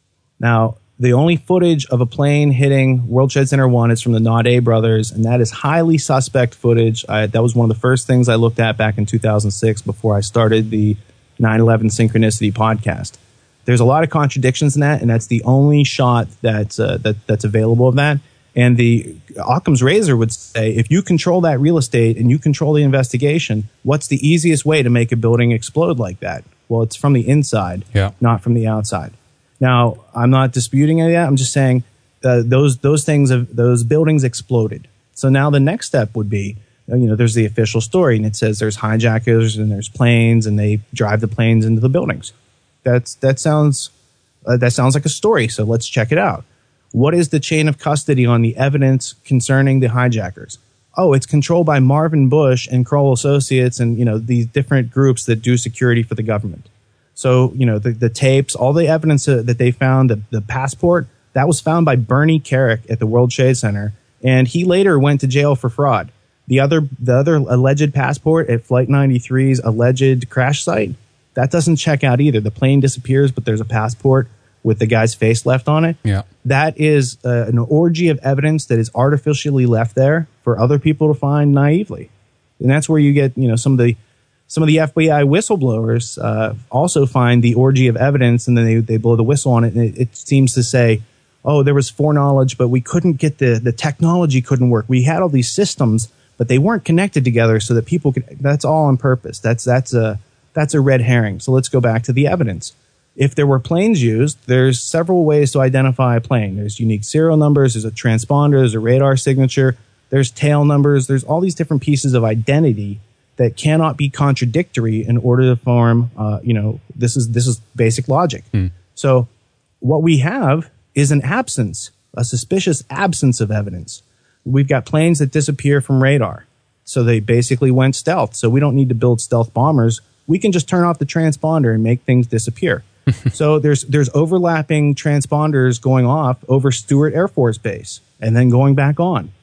Now, the only footage of a plane hitting World Trade Center one is from the Naudet brothers, and that is highly suspect footage. I, that was one of the first things I looked at back in two thousand six before I started the nine eleven Synchronicity podcast. There's a lot of contradictions in that, and that's the only shot that's, uh, that, that's available of that. And the Occam's razor would say, if you control that real estate and you control the investigation, what's the easiest way to make a building explode like that? Well, it's from the inside, yeah. not from the outside. Now, I'm not disputing any of that. I'm just saying uh, those those things, have, those buildings exploded. So now the next step would be, you know, there's the official story, and it says there's hijackers and there's planes, and they drive the planes into the buildings. That's that sounds uh, that sounds like a story. So let's check it out. What is the chain of custody on the evidence concerning the hijackers? Oh, it's controlled by Marvin Bush and Kroll Associates, and you know these different groups that do security for the government. So, you know, the, the tapes, all the evidence uh, that they found, the, the passport, that was found by Bernie Carrick at the World Trade Center. And he later went to jail for fraud. The other the other alleged passport at Flight ninety-three's alleged crash site, that doesn't check out either. The plane disappears, but there's a passport with the guy's face left on it. Yeah. That is uh, an orgy of evidence that is artificially left there for other people to find naively. And that's where you get, you know, some of the Some of the F B I whistleblowers uh, also find the orgy of evidence, and then they, they blow the whistle on it, and it, it seems to say, oh, there was foreknowledge, but we couldn't get the, the technology couldn't work. We had all these systems, but they weren't connected together so that people could, that's all on purpose. That's, that's a, that's a red herring. So let's go back to the evidence. If there were planes used, there's several ways to identify a plane. There's unique serial numbers, there's a transponder, there's a radar signature, there's tail numbers, there's all these different pieces of identity that cannot be contradictory in order to form, uh, you know, this is this is basic logic. Mm. So what we have is an absence, a suspicious absence of evidence. We've got planes that disappear from radar. So they basically went stealth. So we don't need to build stealth bombers. We can just turn off the transponder and make things disappear. So there's there's overlapping transponders going off over Stewart Air Force Base and then going back on.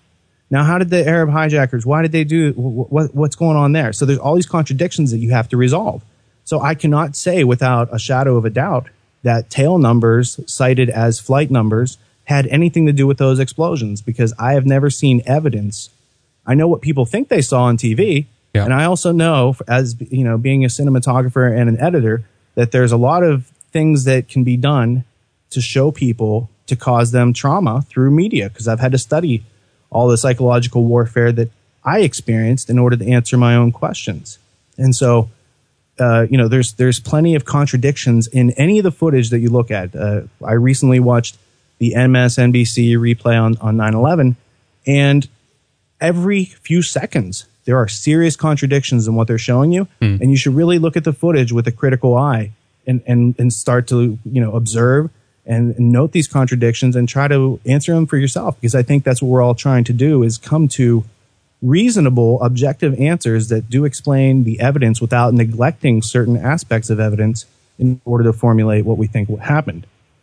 Now, how did the Arab hijackers, why did they do, what, what's going on there? So there's all these contradictions that you have to resolve. So I cannot say without a shadow of a doubt that tail numbers cited as flight numbers had anything to do with those explosions, because I have never seen evidence. I know what people think they saw on T V, yeah. and I also know, as you know, being a cinematographer and an editor, that there's a lot of things that can be done to show people, to cause them trauma through media, because I've had to study all the psychological warfare that I experienced in order to answer my own questions. And so, uh, you know, there's there's plenty of contradictions in any of the footage that you look at. Uh, I recently watched the M S N B C replay on, on nine eleven, and every few seconds there are serious contradictions in what they're showing you, mm. and you should really look at the footage with a critical eye and, and, and start to, you know, observe and note these contradictions and try to answer them for yourself, because I think that's what we're all trying to do, is come to reasonable, objective answers that do explain the evidence without neglecting certain aspects of evidence in order to formulate what we think happened.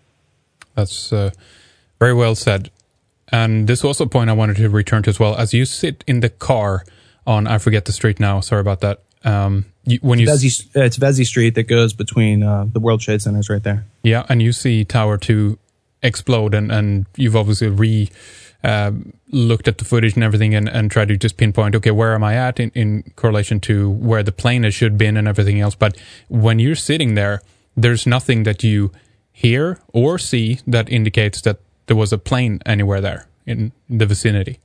That's uh, very well said. And this was a point I wanted to return to as well. As you sit in the car on, I forget the street now, sorry about that. Um, you, when you Vesey, s- it's Vesey Street that goes between uh, the World Trade Centers right there. Yeah, and you see Tower two explode, and, and you've obviously re uh, looked at the footage and everything and, and tried to just pinpoint, okay, where am I at in, in correlation to where the plane has should been and everything else. But when you're sitting there, there's nothing that you hear or see that indicates that there was a plane anywhere there in the vicinity.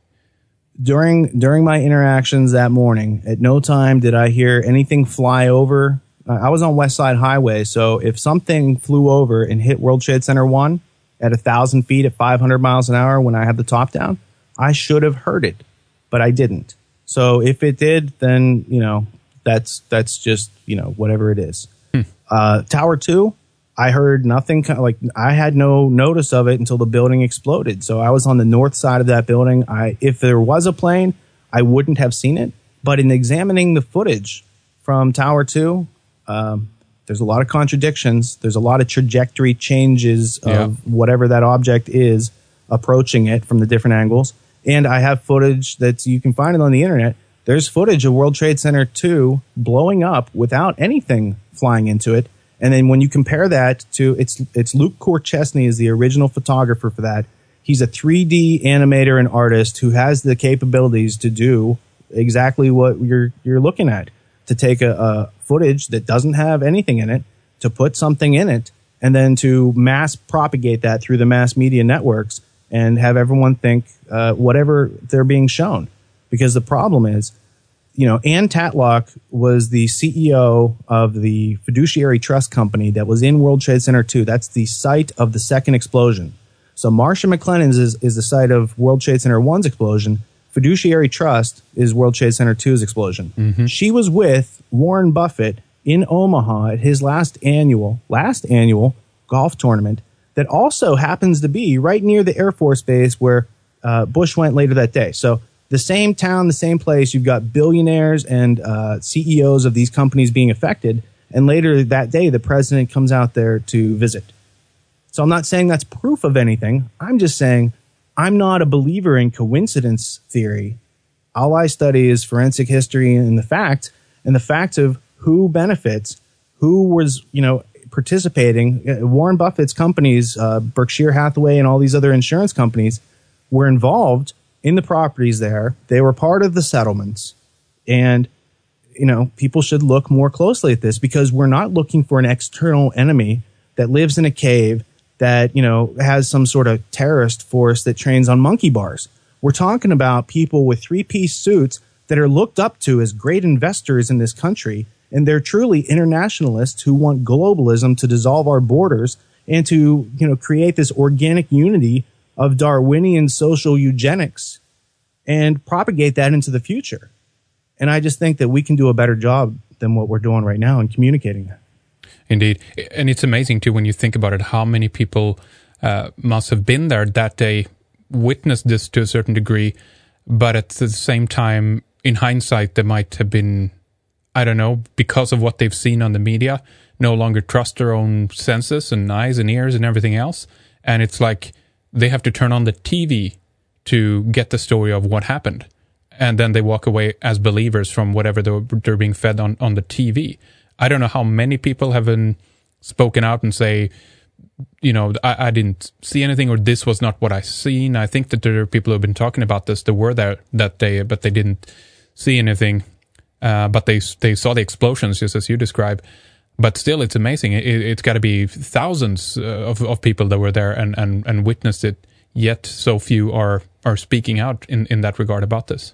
During during my interactions that morning, at no time did I hear anything fly over. Uh, I was on West Side Highway, so if something flew over and hit World Trade Center one at one thousand feet at five hundred miles an hour when I had the top down, I should have heard it, but I didn't. So if it did, then, you know, that's that's just, you know, whatever it is. Hmm. Uh, Tower two, I heard nothing, like I had no notice of it until the building exploded. So I was on the north side of that building. I, if there was a plane, I wouldn't have seen it. But in examining the footage from Tower two, um, there's a lot of contradictions. There's a lot of trajectory changes of yeah. whatever that object is approaching it from the different angles. And I have footage that you can find it on the internet. There's footage of World Trade Center two blowing up without anything flying into it. And then when you compare that to, it's it's Luke Korchesny is the original photographer for that. He's a three D animator and artist who has the capabilities to do exactly what you're you're looking at, to take a, a footage that doesn't have anything in it, to put something in it, and then to mass propagate that through the mass media networks and have everyone think uh, whatever they're being shown. Because the problem is, you know, Ann Tatlock was the C E O of the Fiduciary Trust Company that was in World Trade Center two. That's the site of the second explosion. So Marcia McLennan's is, is the site of World Trade Center one's explosion. Fiduciary Trust is World Trade Center two's explosion. Mm-hmm. She was with Warren Buffett in Omaha at his last annual, last annual golf tournament that also happens to be right near the Air Force Base where uh, Bush went later that day. So the same town, the same place, you've got billionaires and uh, C E Os of these companies being affected. And later that day, the president comes out there to visit. So I'm not saying that's proof of anything. I'm just saying I'm not a believer in coincidence theory. All I study is forensic history and the fact, and the fact of who benefits, who was, you know, participating. Warren Buffett's companies, uh, Berkshire Hathaway and all these other insurance companies were involved in the properties there. They were part of the settlements. And, you know, people should look more closely at this, because we're not looking for an external enemy that lives in a cave that, you know, has some sort of terrorist force that trains on monkey bars. We're talking about people with three-piece suits that are looked up to as great investors in this country. And they're truly internationalists who want globalism to dissolve our borders and to, you know, create this organic unity of Darwinian social eugenics and propagate that into the future. And I just think that we can do a better job than what we're doing right now in communicating that. Indeed. And it's amazing, too, when you think about it, how many people uh, must have been there that day, witnessed this to a certain degree, but at the same time, in hindsight, they might have been, I don't know, because of what they've seen on the media, no longer trust their own senses and eyes and ears and everything else. And it's like they have to turn on the T V to get the story of what happened. And then they walk away as believers from whatever they're, they're being fed on, on the T V. I don't know how many people have been spoken out and say, you know, I, I didn't see anything, or this was not what I seen. I think that there are people who have been talking about this. They were there that day, but they didn't see anything. Uh, but they they saw the explosions, just as you describe. But still, it's amazing. It, it's got to be thousands uh, of, of people that were there and, and, and witnessed it, yet so few are, are speaking out in, in that regard about this.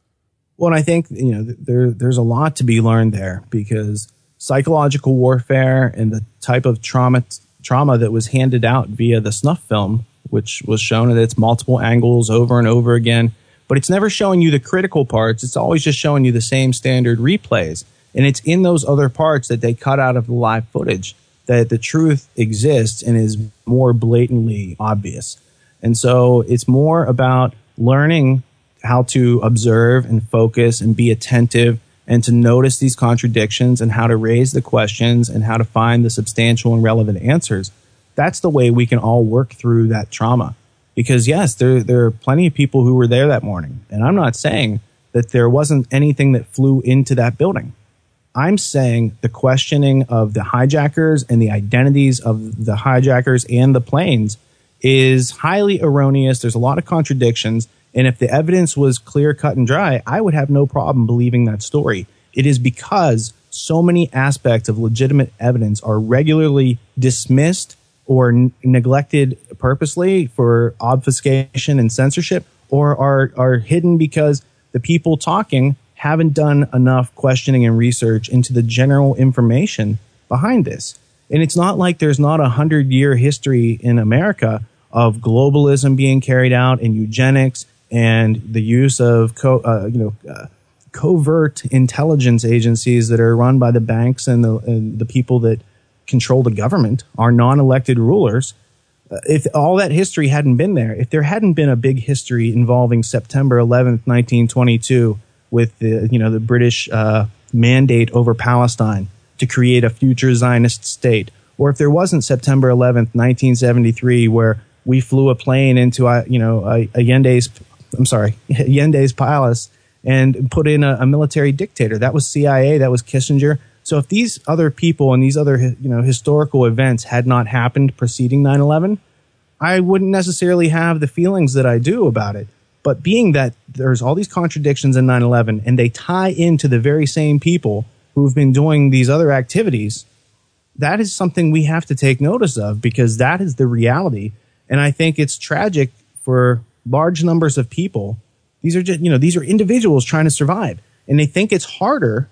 Well, and I think, you know, there there's a lot to be learned there, because psychological warfare and the type of trauma trauma that was handed out via the snuff film, which was shown at its multiple angles over and over again, but it's never showing you the critical parts. It's always just showing you the same standard replays. And it's in those other parts that they cut out of the live footage that the truth exists and is more blatantly obvious. And so it's more about learning how to observe and focus and be attentive and to notice these contradictions and how to raise the questions and how to find the substantial and relevant answers. That's the way we can all work through that trauma. Because yes, there, there are plenty of people who were there that morning. And I'm not saying that there wasn't anything that flew into that building. I'm saying the questioning of the hijackers and the identities of the hijackers and the planes is highly erroneous. There's a lot of contradictions. And if the evidence was clear, cut, and dry, I would have no problem believing that story. It is because so many aspects of legitimate evidence are regularly dismissed or n- neglected purposely for obfuscation and censorship, or are, are hidden because the people talking haven't done enough questioning and research into the general information behind this. And it's not like there's not a hundred-year history in America of globalism being carried out and eugenics and the use of co- uh, you know uh, covert intelligence agencies that are run by the banks and the, and the people that control the government are non-elected rulers. Uh, if all that history hadn't been there, if there hadn't been a big history involving September eleventh, nineteen twenty-two, with the you know the British uh, mandate over Palestine to create a future Zionist state, or if there wasn't September eleventh, nineteen seventy-three, where we flew a plane into uh, you know Allende's I'm sorry Allende's palace and put in a, a military dictator. That was C I A. That was Kissinger. So if these other people and these other you know historical events had not happened preceding nine eleven, I wouldn't necessarily have the feelings that I do about it. But being that there's all these contradictions in nine eleven and they tie into the very same people who've been doing these other activities, that is something we have to take notice of, because that is the reality. And I think it's tragic for large numbers of people. These are just, you know, these are individuals trying to survive, and they think it's harder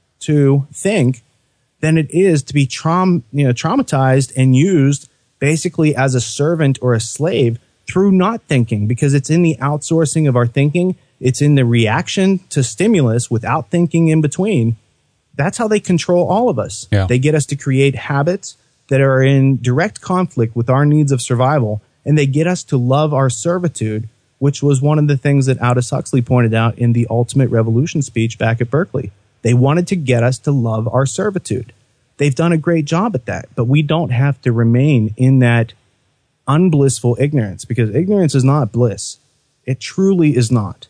to think than it is to be traum, you know, traumatized and used basically as a servant or a slave through not thinking, because it's in the outsourcing of our thinking. It's in the reaction to stimulus without thinking in between. That's how they control all of us. Yeah. They get us to create habits that are in direct conflict with our needs of survival, and they get us to love our servitude, which was one of the things that Aldous Huxley pointed out in the Ultimate Revolution speech back at Berkeley. They wanted to get us to love our servitude. They've done a great job at that, but we don't have to remain in that unblissful ignorance, because ignorance is not bliss. It truly is not.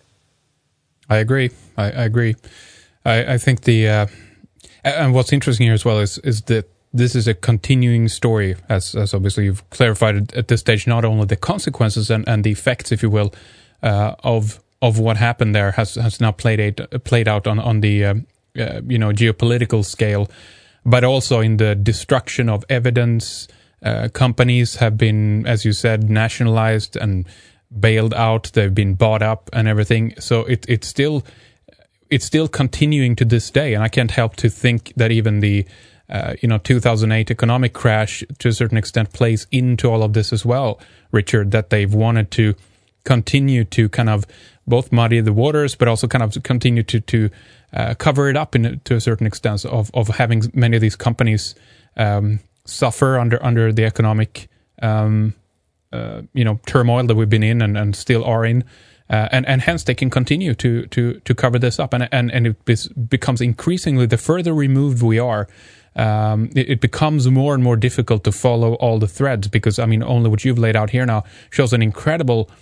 I agree. I, I agree. I, I think the uh, and what's interesting here as well is is that this is a continuing story, as as obviously you've clarified at, at this stage. Not only the consequences and, and the effects, if you will, uh, of of what happened there has has now played out, played out on on the uh, uh, you know geopolitical scale, but also in the destruction of evidence. Uh, companies have been, as you said, nationalized and bailed out. They've been bought up and everything. So it, it's still it's still continuing to this day. And I can't help to think that even the uh, you know two thousand eight economic crash to a certain extent plays into all of this as well, Richard. That they've wanted to continue to kind of both muddy the waters, but also kind of continue to to uh, cover it up in to a certain extent of of having many of these companies. Um, suffer under under the economic um, uh, you know turmoil that we've been in and, and still are in, uh, and and hence they can continue to to to cover this up, and and and it bis- becomes increasingly, the further removed we are, um, it, it becomes more and more difficult to follow all the threads, because I mean only what you've laid out here now shows an incredible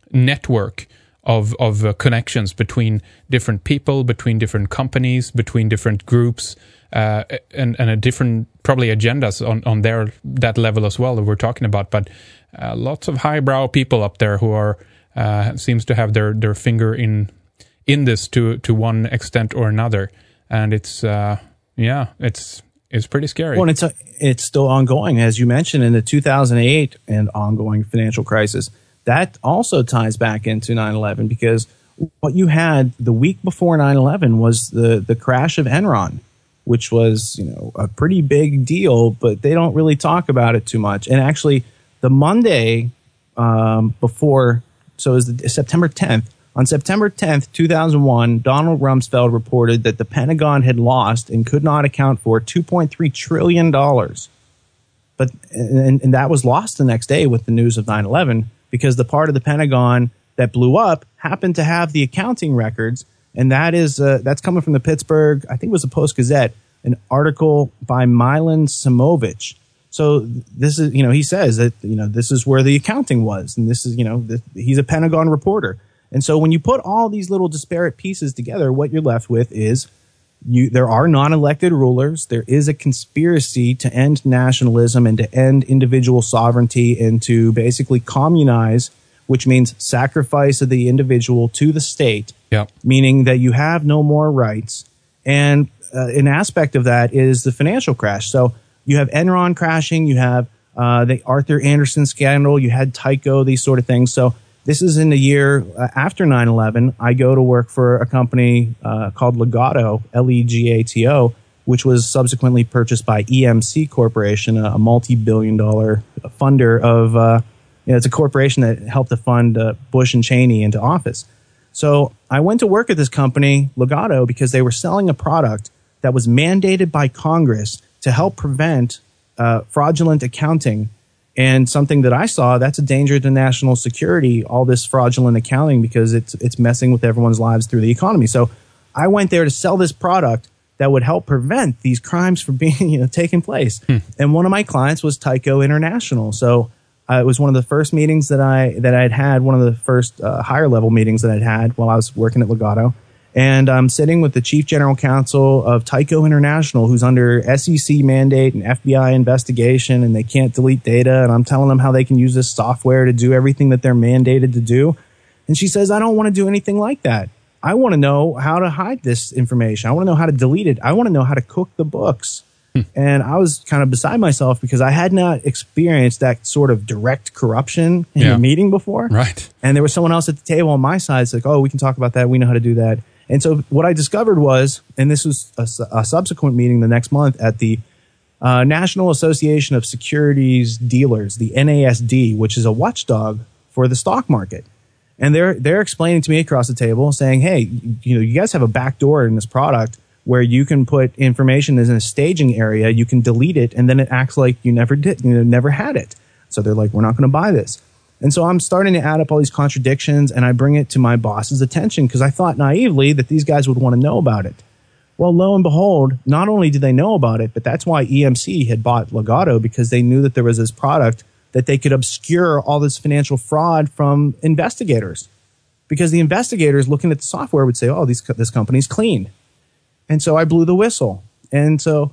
network of of uh, connections between different people, between different companies, between different groups, uh, and and a different probably agendas on on their that level as well that we're talking about. But uh, lots of highbrow people up there who are uh, seems to have their their finger in in this to to one extent or another, and it's uh, yeah, it's it's pretty scary. Well, and it's a, it's still ongoing, as you mentioned, in the two thousand eight and ongoing financial crisis. That also ties back into nine eleven, because what you had the week before nine eleven was the, the crash of Enron, which was, you know, a pretty big deal, but they don't really talk about it too much. And actually, the Monday um, before, so it was the, September tenth. On September tenth, two thousand one, Donald Rumsfeld reported that the Pentagon had lost and could not account for two point three trillion dollars. But and, and that was lost the next day with the news of nine eleven. Because the part of the Pentagon that blew up happened to have the accounting records, and that is uh, that's coming from the Pittsburgh, I think it was the Post-Gazette, an article by Milan Simovich. So this is, you know, he says that, you know, this is where the accounting was, and this is, you know, the, he's a Pentagon reporter. And so when you put all these little disparate pieces together, what you're left with is you there are non-elected rulers. There is a conspiracy to end nationalism and to end individual sovereignty and to basically communize, which means sacrifice of the individual to the state, yep. meaning that you have no more rights. And uh, an aspect of that is the financial crash. So you have Enron crashing, you have uh, the Arthur Andersen scandal, you had Tyco, these sort of things. So this is in the year uh, after nine eleven. I go to work for a company uh, called Legato, L E G A T O, which was subsequently purchased by E M C Corporation, a multi-billion dollar funder of, uh, you know, it's a corporation that helped to fund uh, Bush and Cheney into office. So I went to work at this company, Legato, because they were selling a product that was mandated by Congress to help prevent uh, fraudulent accounting. And something that I saw, that's a danger to national security, all this fraudulent accounting, because it's it's messing with everyone's lives through the economy. So I went there to sell this product that would help prevent these crimes from being, you know, taking place. Hmm. And one of my clients was Tyco International. So uh, it was one of the first meetings that I that I'd had, one of the first uh, higher level meetings that I'd had while I was working at Legato. And I'm sitting with the chief general counsel of Tyco International, who's under S E C mandate and F B I investigation, and they can't delete data. And I'm telling them how they can use this software to do everything that they're mandated to do. And she says, I don't want to do anything like that. I want to know how to hide this information. I want to know how to delete it. I want to know how to cook the books. Hmm. And I was kind of beside myself because I had not experienced that sort of direct corruption in yeah. a meeting before. Right. And there was someone else at the table on my side. It's like, oh, we can talk about that. We know how to do that. And so what I discovered was, and this was a, a subsequent meeting the next month at the uh, National Association of Securities Dealers, the N A S D, which is a watchdog for the stock market. And they're they're explaining to me across the table, saying, hey, you know, you guys have a back door in this product where you can put information in a staging area, you can delete it, and then it acts like you never did, you know, never had it. So they're like, we're not going to buy this. And so I'm starting to add up all these contradictions, and I bring it to my boss's attention because I thought naively that these guys would want to know about it. Well, lo and behold, not only did they know about it, but that's why E M C had bought Legato, because they knew that there was this product that they could obscure all this financial fraud from investigators. Because the investigators looking at the software would say, oh, these, this company's clean. And so I blew the whistle. And so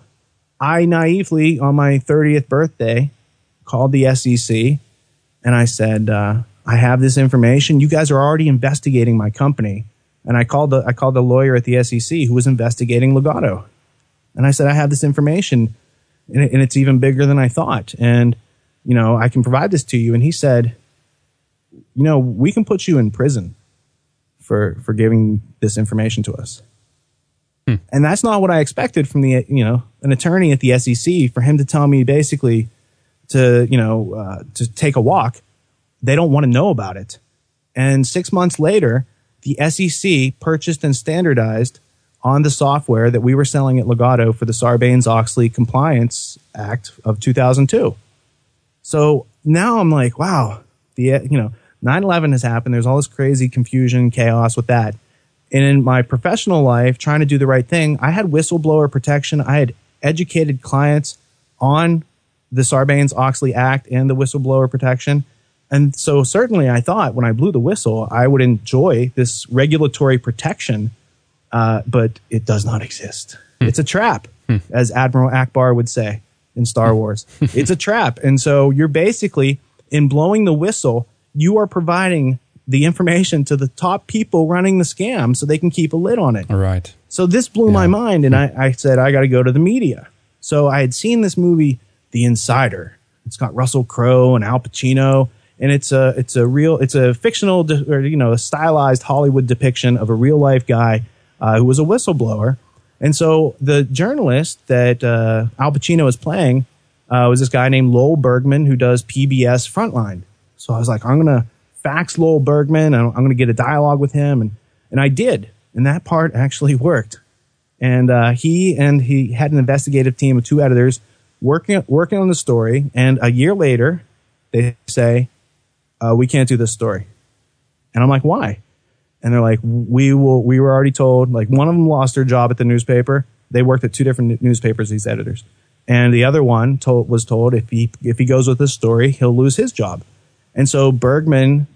I naively, on my thirtieth birthday, called the S E C. And I said, uh, I have this information. You guys are already investigating my company. And I called the I called the lawyer at the S E C who was investigating Legato. And I said, I have this information, and, it, and it's even bigger than I thought. And, you know, I can provide this to you. And he said, you know, we can put you in prison for for giving this information to us. Hmm. And that's not what I expected from the, you know, an attorney at the S E C, for him to tell me basically to, you know, uh, to take a walk. They don't want to know about it. And six months later, the S E C purchased and standardized on the software that we were selling at Legato for the Sarbanes-Oxley Compliance Act of two thousand two. So now I'm like, wow, the, you know, nine eleven has happened. There's all this crazy confusion, chaos with that. And in my professional life, trying to do the right thing, I had whistleblower protection. I had educated clients on the Sarbanes-Oxley Act and the whistleblower protection. And so certainly I thought when I blew the whistle, I would enjoy this regulatory protection, uh, but it does not exist. Hmm. It's a trap, hmm. as Admiral Akbar would say in Star Wars. It's a trap. And so you're basically, in blowing the whistle, you are providing the information to the top people running the scam so they can keep a lid on it. All right. So this blew yeah. my mind, and I, I said, I got to go to the media. So I had seen this movie, The Insider. It's got Russell Crowe and Al Pacino, and it's a it's a real it's a fictional de- or you know a stylized Hollywood depiction of a real life guy uh, who was a whistleblower. And so the journalist that uh, Al Pacino is playing uh, was this guy named Lowell Bergman, who does P B S Frontline. So I was like, I'm going to fax Lowell Bergman. I'm, I'm going to get a dialogue with him. And, and I did. And that part actually worked. And uh, he and he had an investigative team of two editors working, working on the story. And a year later, they say, uh, we can't do this story. And I'm like, why? And they're like, we will. We were already told. Like, one of them lost their job at the newspaper. They worked at two different newspapers, these editors. And the other one told, was told if he if he goes with this story, he'll lose his job. And so Bergman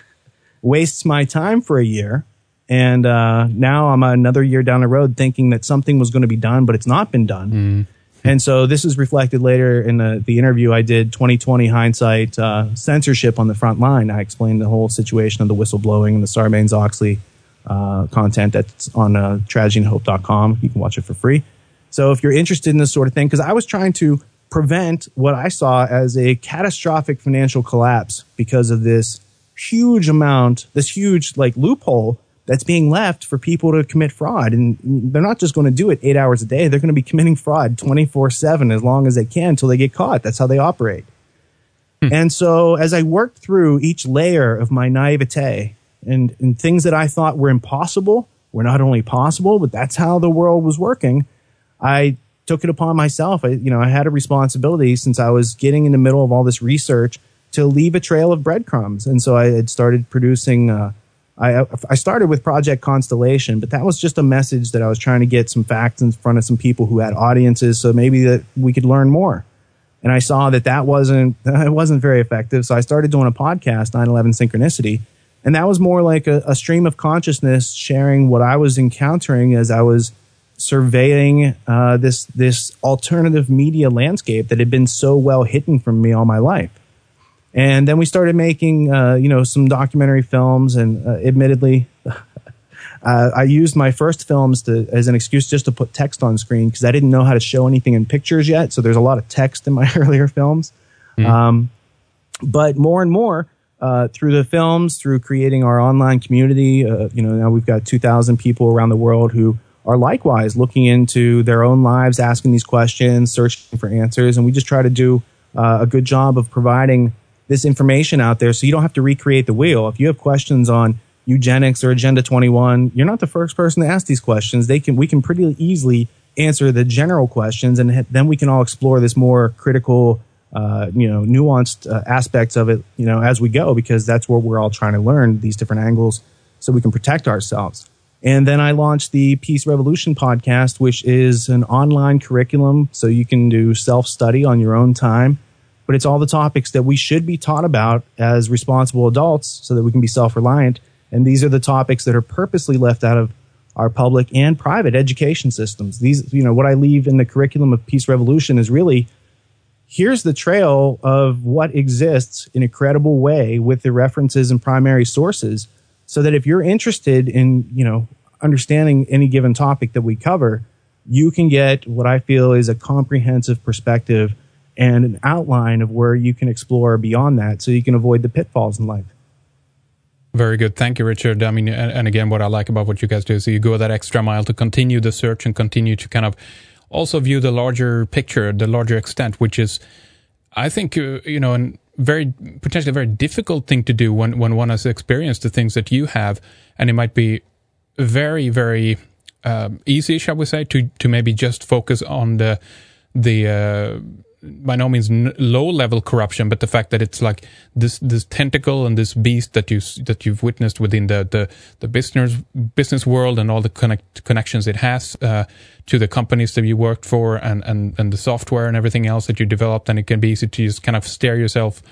wastes my time for a year. And uh, now I'm another year down the road thinking that something was going to be done, but it's not been done. Mm. And so this is reflected later in the, the interview I did, twenty twenty hindsight, uh, censorship on the front line. I explained the whole situation of the whistleblowing and the Sarbanes-Oxley uh, content that's on uh, tragedy and hope dot com. You can watch it for free. So if you're interested in this sort of thing, because I was trying to prevent what I saw as a catastrophic financial collapse because of this huge amount, this huge like loophole that's being left for people to commit fraud. And they're not just going to do it eight hours a day. They're going to be committing fraud twenty-four seven as long as they can until they get caught. That's how they operate. Hmm. And so as I worked through each layer of my naivete and, and things that I thought were impossible were not only possible, but that's how the world was working, I took it upon myself. I, you know, I had a responsibility since I was getting in the middle of all this research to leave a trail of breadcrumbs. And so I had started producing uh, I, I started with Project Constellation, but that was just a message that I was trying to get some facts in front of some people who had audiences, so maybe that we could learn more. And I saw that that wasn't it wasn't very effective, so I started doing a podcast, nine eleven Synchronicity, and that was more like a, a stream of consciousness sharing what I was encountering as I was surveying uh, this this alternative media landscape that had been so well hidden from me all my life. And then we started making, uh, you know, some documentary films. And uh, admittedly, uh, I used my first films to, as an excuse just to put text on screen because I didn't know how to show anything in pictures yet. So there's a lot of text in my earlier films. Mm. Um, but more and more uh, through the films, through creating our online community, uh, you know, now we've got two thousand people around the world who are likewise looking into their own lives, asking these questions, searching for answers. And we just try to do uh, a good job of providing this information out there so you don't have to recreate the wheel. If you have questions on eugenics or Agenda twenty-one, you're not the first person to ask these questions. They can, we can pretty easily answer the general questions, and then we can all explore this more critical, uh, you know, nuanced uh, aspects of it, you know, as we go, because that's what we're all trying to learn, these different angles, so we can protect ourselves. And then I launched the Peace Revolution podcast, which is an online curriculum, so you can do self-study on your own time. But it's all the topics that we should be taught about as responsible adults so that we can be self-reliant. And these are the topics that are purposely left out of our public and private education systems. These, you know, what I leave in the curriculum of Peace Revolution is really, here's the trail of what exists in a credible way with the references and primary sources, so that if you're interested in, you know, understanding any given topic that we cover, you can get what I feel is a comprehensive perspective and an outline of where you can explore beyond that so you can avoid the pitfalls in life. Very good. Thank you, Richard. I mean, and, and again, what I like about what you guys do is you go that extra mile to continue the search and continue to kind of also view the larger picture, the larger extent, which is, I think, uh, you know, a very, potentially a very difficult thing to do when, when one has experienced the things that you have. And it might be very, very um, easy, shall we say, to, to maybe just focus on the, the, uh, by no means n- low level corruption, but the fact that it's like this this tentacle and this beast that you that you've witnessed within the the, the business business world and all the connect, connections it has uh, to the companies that you worked for and, and and the software and everything else that you developed, and it can be easy to just kind of stare yourself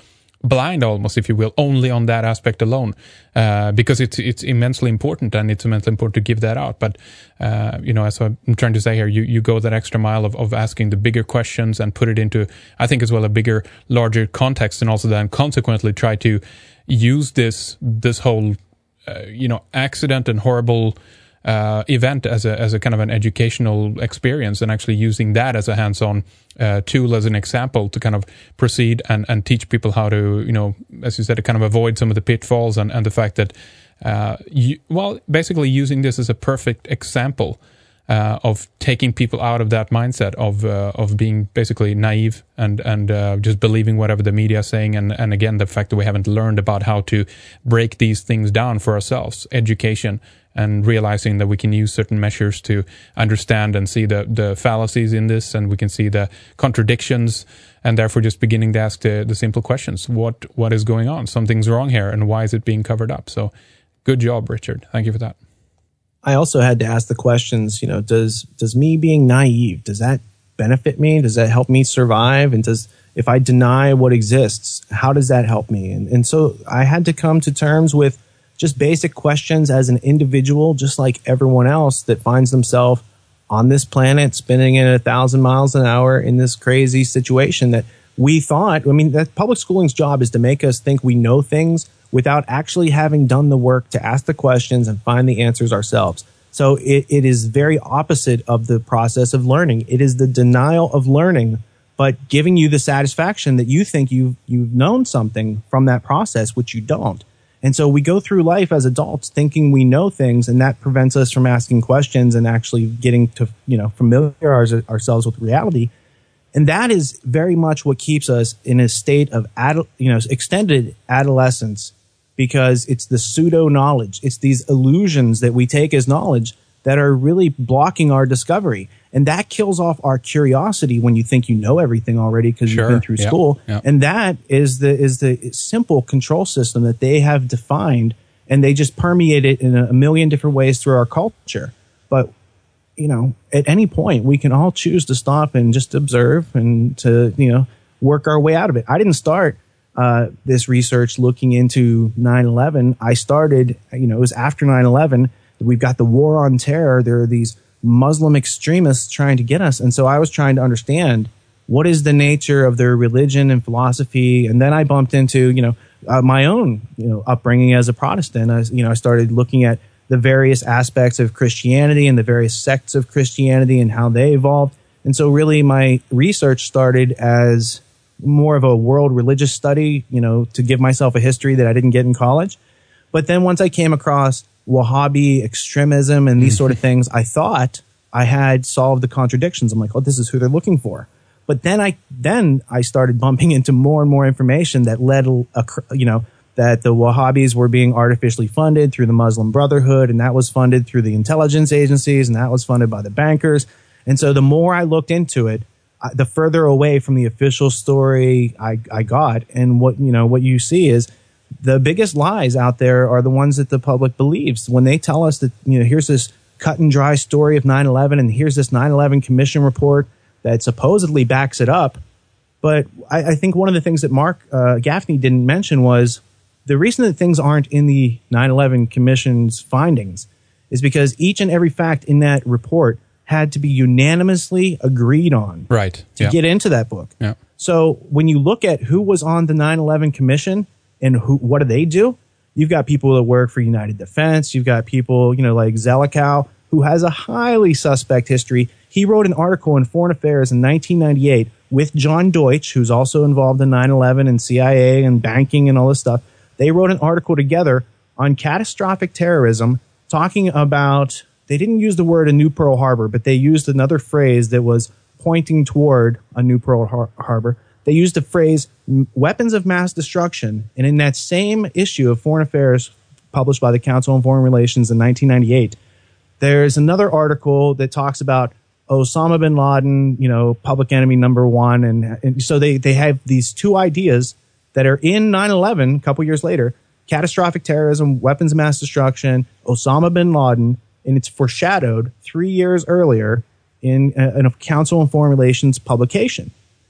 blind almost, if you will, only on that aspect alone, uh, because it's it's immensely important, and it's immensely important to give that out. But uh, you know, as I'm trying to say here, you, you go that extra mile of, of asking the bigger questions and put it into, I think, as well, a bigger, larger context, and also then consequently try to use this this whole uh, you know accident and horrible Uh, event as a as a kind of an educational experience, and actually using that as a hands-on uh, tool, as an example, to kind of proceed and, and teach people how to, you know, as you said, to kind of avoid some of the pitfalls, and, and the fact that, uh, you, well, basically using this as a perfect example uh, of taking people out of that mindset of uh, of being basically naive and and uh, just believing whatever the media is saying, and and again the fact that we haven't learned about how to break these things down for ourselves, education. And realizing that we can use certain measures to understand and see the, the fallacies in this, and we can see the contradictions, and therefore just beginning to ask the, the simple questions. What What is going on? Something's wrong here, and why is it being covered up? So good job, Richard. Thank you for that. I also had to ask the questions, you know, does does me being naive, does that benefit me? Does that help me survive? And does if I deny what exists, how does that help me? And, and so I had to come to terms with just basic questions as an individual, just like everyone else that finds themselves on this planet spinning at a thousand miles an hour in this crazy situation that we thought, I mean, that public schooling's job is to make us think we know things without actually having done the work to ask the questions and find the answers ourselves. So it, it is very opposite of the process of learning. It is the denial of learning, but giving you the satisfaction that you think you've, you've known something from that process, which you don't. And so we go through life as adults thinking we know things, and that prevents us from asking questions and actually getting to, you know, familiarize ourselves with reality. And that is very much what keeps us in a state of, adult, you know, extended adolescence, because it's the pseudo knowledge. It's these illusions that we take as knowledge that are really blocking our discovery. And that kills off our curiosity when you think you know everything already because sure. you've been through yep. school. Yep. And that is the is the simple control system that they have defined, and they just permeate it in a million different ways through our culture. But, you know, at any point, we can all choose to stop and just observe and to, you know, work our way out of it. I didn't start uh, this research looking into nine eleven. I started, you know, it was after nine eleven. We've got the war on terror. There are these Muslim extremists trying to get us. And so I was trying to understand what is the nature of their religion and philosophy. And then I bumped into, you know, uh, my own, you know, upbringing as a Protestant. I, you know, I started looking at the various aspects of Christianity and the various sects of Christianity and how they evolved. And so really my research started as more of a world religious study, you know, to give myself a history that I didn't get in college. But then once I came across Wahhabi extremism and these sort of things, I thought I had solved the contradictions. I'm like, oh, this is who they're looking for. But then I then I started bumping into more and more information that led, a, you know, that the Wahhabis were being artificially funded through the Muslim Brotherhood, and that was funded through the intelligence agencies, and that was funded by the bankers. And so the more I looked into it, the further away from the official story I, I got. And what, you know, what you see is the biggest lies out there are the ones that the public believes. When they tell us that, you know, here's this cut and dry story of nine eleven, and here's this nine eleven commission report that supposedly backs it up. But I, I think one of the things that Mark uh, Gaffney didn't mention was the reason that things aren't in the nine eleven commission's findings is because each and every fact in that report had to be unanimously agreed on right. to yeah. get into that book. Yeah. So when you look at who was on the nine eleven commission and who, what do they do? You've got people that work for United Defense. You've got people, you know, like Zelikow, who has a highly suspect history. He wrote an article in Foreign Affairs in nineteen ninety-eight with John Deutsch, who's also involved in nine eleven and C I A and banking and all this stuff. They wrote an article together on catastrophic terrorism, talking about, they didn't use the word a new Pearl Harbor, but they used another phrase that was pointing toward a new Pearl Har- Harbor. They used the phrase weapons of mass destruction. And in that same issue of Foreign Affairs published by the Council on Foreign Relations in nineteen ninety-eight, there's another article that talks about Osama bin Laden, you know, public enemy number one. And, and so they, they have these two ideas that are in nine eleven, a couple years later, catastrophic terrorism, weapons of mass destruction, Osama bin Laden, and it's foreshadowed three years earlier in a, in a Council on Foreign Relations publication.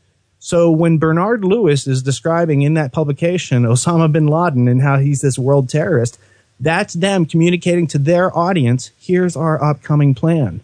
So when Bernard Lewis is describing in that publication Osama bin Laden and how he's this world terrorist, that's them communicating to their audience, here's our upcoming plan.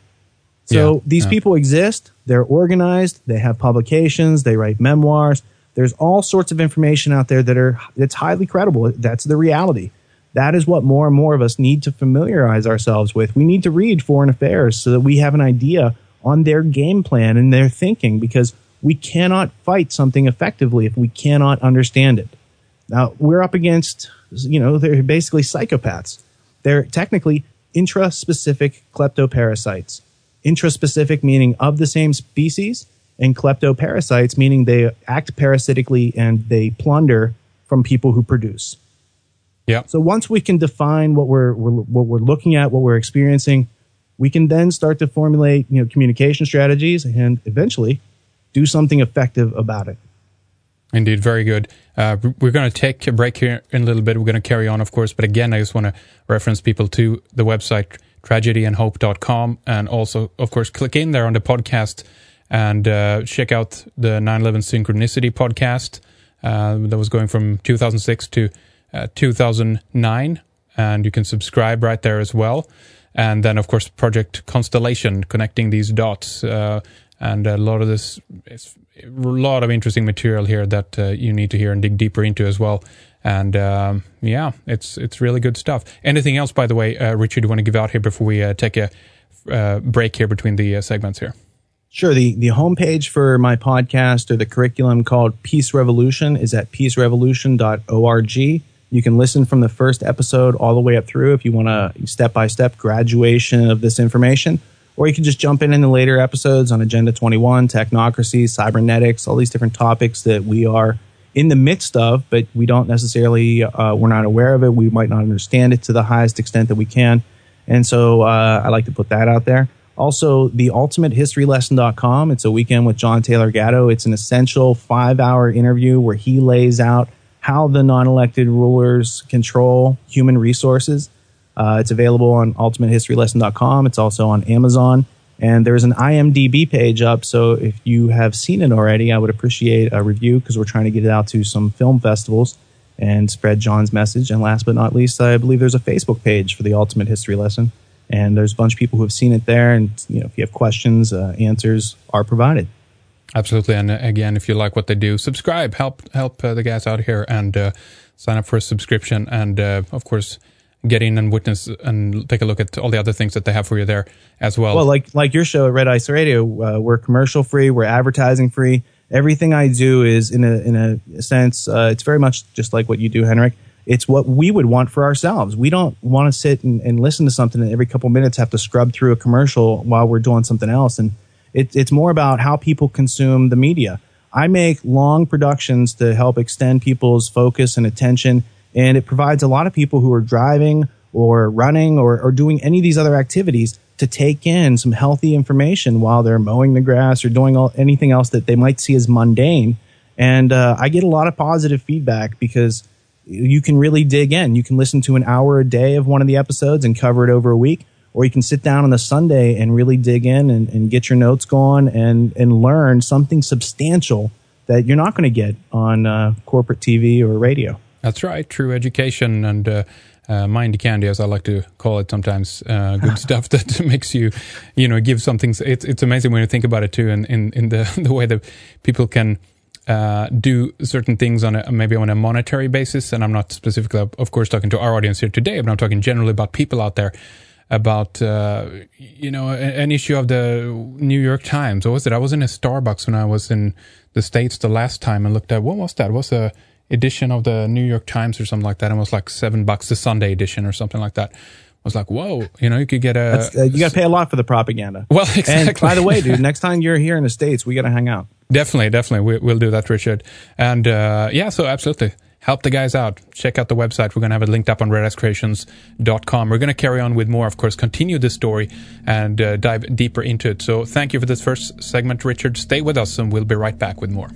So yeah, these yeah. people exist, they're organized, they have publications, they write memoirs. There's all sorts of information out there that are that's highly credible. That's the reality. That is what more and more of us need to familiarize ourselves with. We need to read Foreign Affairs so that we have an idea on their game plan and their thinking, because we cannot fight something effectively if we cannot understand it. Now, we're up against, you know, they're basically psychopaths. They're technically intraspecific kleptoparasites. Intraspecific meaning of the same species, and kleptoparasites meaning they act parasitically and they plunder from people who produce. Yeah. So once we can define what we're, we're what we're looking at, what we're experiencing, we can then start to formulate, you know, communication strategies and eventually do something effective about it. Indeed, very good. Uh, we're going to take a break here in a little bit. We're going to carry on, of course. But again, I just want to reference people to the website tragedy and hope dot com, and also, of course, click in there on the podcast and uh, check out the nine eleven Synchronicity podcast uh, that was going from two thousand six to uh, two thousand nine, and you can subscribe right there as well. And then, of course, Project Constellation, connecting these dots, uh, and a lot of this is a lot of interesting material here that uh, you need to hear and dig deeper into as well. And um, yeah, it's it's really good stuff. Anything else, by the way, uh, Richard, you want to give out here before we uh, take a uh, break here between the uh, segments here? Sure. The, the homepage for my podcast, or the curriculum called Peace Revolution, is at peace revolution dot org. You can listen from the first episode all the way up through if you want a step-by-step graduation of this information. Or you can just jump in in the later episodes on Agenda twenty-one, technocracy, cybernetics, all these different topics that we are in the midst of, but we don't necessarily, uh, we're not aware of it. We might not understand it to the highest extent that we can. And so uh, I like to put that out there. Also, the ultimate history lesson dot com. It's a weekend with John Taylor Gatto. It's an essential five-hour interview where he lays out how the non-elected rulers control human resources. Uh, it's available on ultimate history lesson dot com. It's also on Amazon. And there's an I M D B page up, so if you have seen it already, I would appreciate a review, because we're trying to get it out to some film festivals and spread John's message. And last but not least, I believe there's a Facebook page for the Ultimate History Lesson. And there's a bunch of people who have seen it there. And you know, if you have questions, uh, answers are provided. Absolutely. And uh, again, if you like what they do, subscribe, help help uh, the guys out here, and uh, sign up for a subscription. And uh, of course, get in and witness and take a look at all the other things that they have for you there as well. Well, like like your show at Red Ice Radio, uh, we're commercial free, we're advertising free. Everything I do is, in a in a sense, uh, it's very much just like what you do, Henrik. It's what we would want for ourselves. We don't want to sit and, and listen to something and every couple minutes have to scrub through a commercial while we're doing something else. And it, it's more about how people consume the media. I make long productions to help extend people's focus and attention, and it provides a lot of people who are driving or running or, or doing any of these other activities to take in some healthy information while they're mowing the grass or doing all, anything else that they might see as mundane. And uh, I get a lot of positive feedback because you can really dig in. You can listen to an hour a day of one of the episodes and cover it over a week, or you can sit down on a Sunday and really dig in and, and get your notes going and, and learn something substantial that you're not going to get on uh, corporate T V or radio. That's right. True education and uh, uh, mind candy, as I like to call it sometimes. Uh, good stuff that makes you, you know, give something. It's it's amazing when you think about it too, and in, in the the way that people can uh, do certain things on a, maybe on a monetary basis. And I'm not specifically, of course, talking to our audience here today, but I'm talking generally about people out there. About, uh, you know, an issue of the New York Times. What was it? I was in a Starbucks when I was in the States the last time and looked at, what was that? It was a edition of the New York Times or something like that. And it was like seven bucks, the Sunday edition or something like that. I was like, whoa, you know, you could get a... Uh, you got to pay a lot for the propaganda. Well, exactly. And by the way, dude, next time you're here in the States, we got to hang out. Definitely, definitely. We, we'll do that, Richard. And uh, yeah, so absolutely. Help the guys out. Check out the website. We're going to have it linked up on red ice creations dot com. We're going to carry on with more, of course, continue this story and uh, dive deeper into it. So thank you for this first segment, Richard. Stay with us and we'll be right back with more.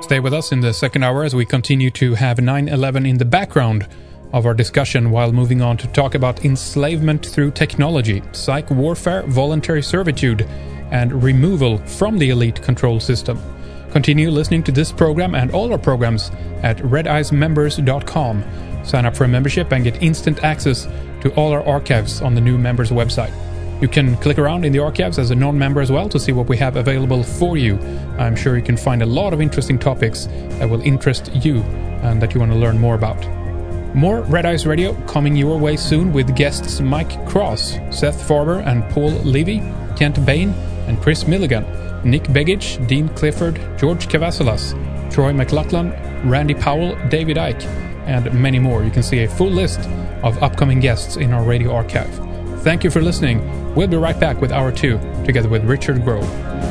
Stay with us in the second hour as we continue to have nine eleven in the background of our discussion while moving on to talk about enslavement through technology, psych warfare, voluntary servitude, and removal from the elite control system. Continue listening to this program and all our programs at red eyes members dot com. Sign up for a membership and get instant access to all our archives on the new members website. You can click around in the archives as a non-member as well to see what we have available for you. I'm sure you can find a lot of interesting topics that will interest you and that you want to learn more about. More Red Eyes Radio coming your way soon with guests Mike Cross, Seth Farber and Paul Levy, Kent Bain and Chris Milligan, Nick Begich, Dean Clifford, George Cavassalas, Troy McLaughlin, Randy Powell, David Icke, and many more. You can see a full list of upcoming guests in our radio archive. Thank you for listening. We'll be right back with Hour two, together with Richard Grove.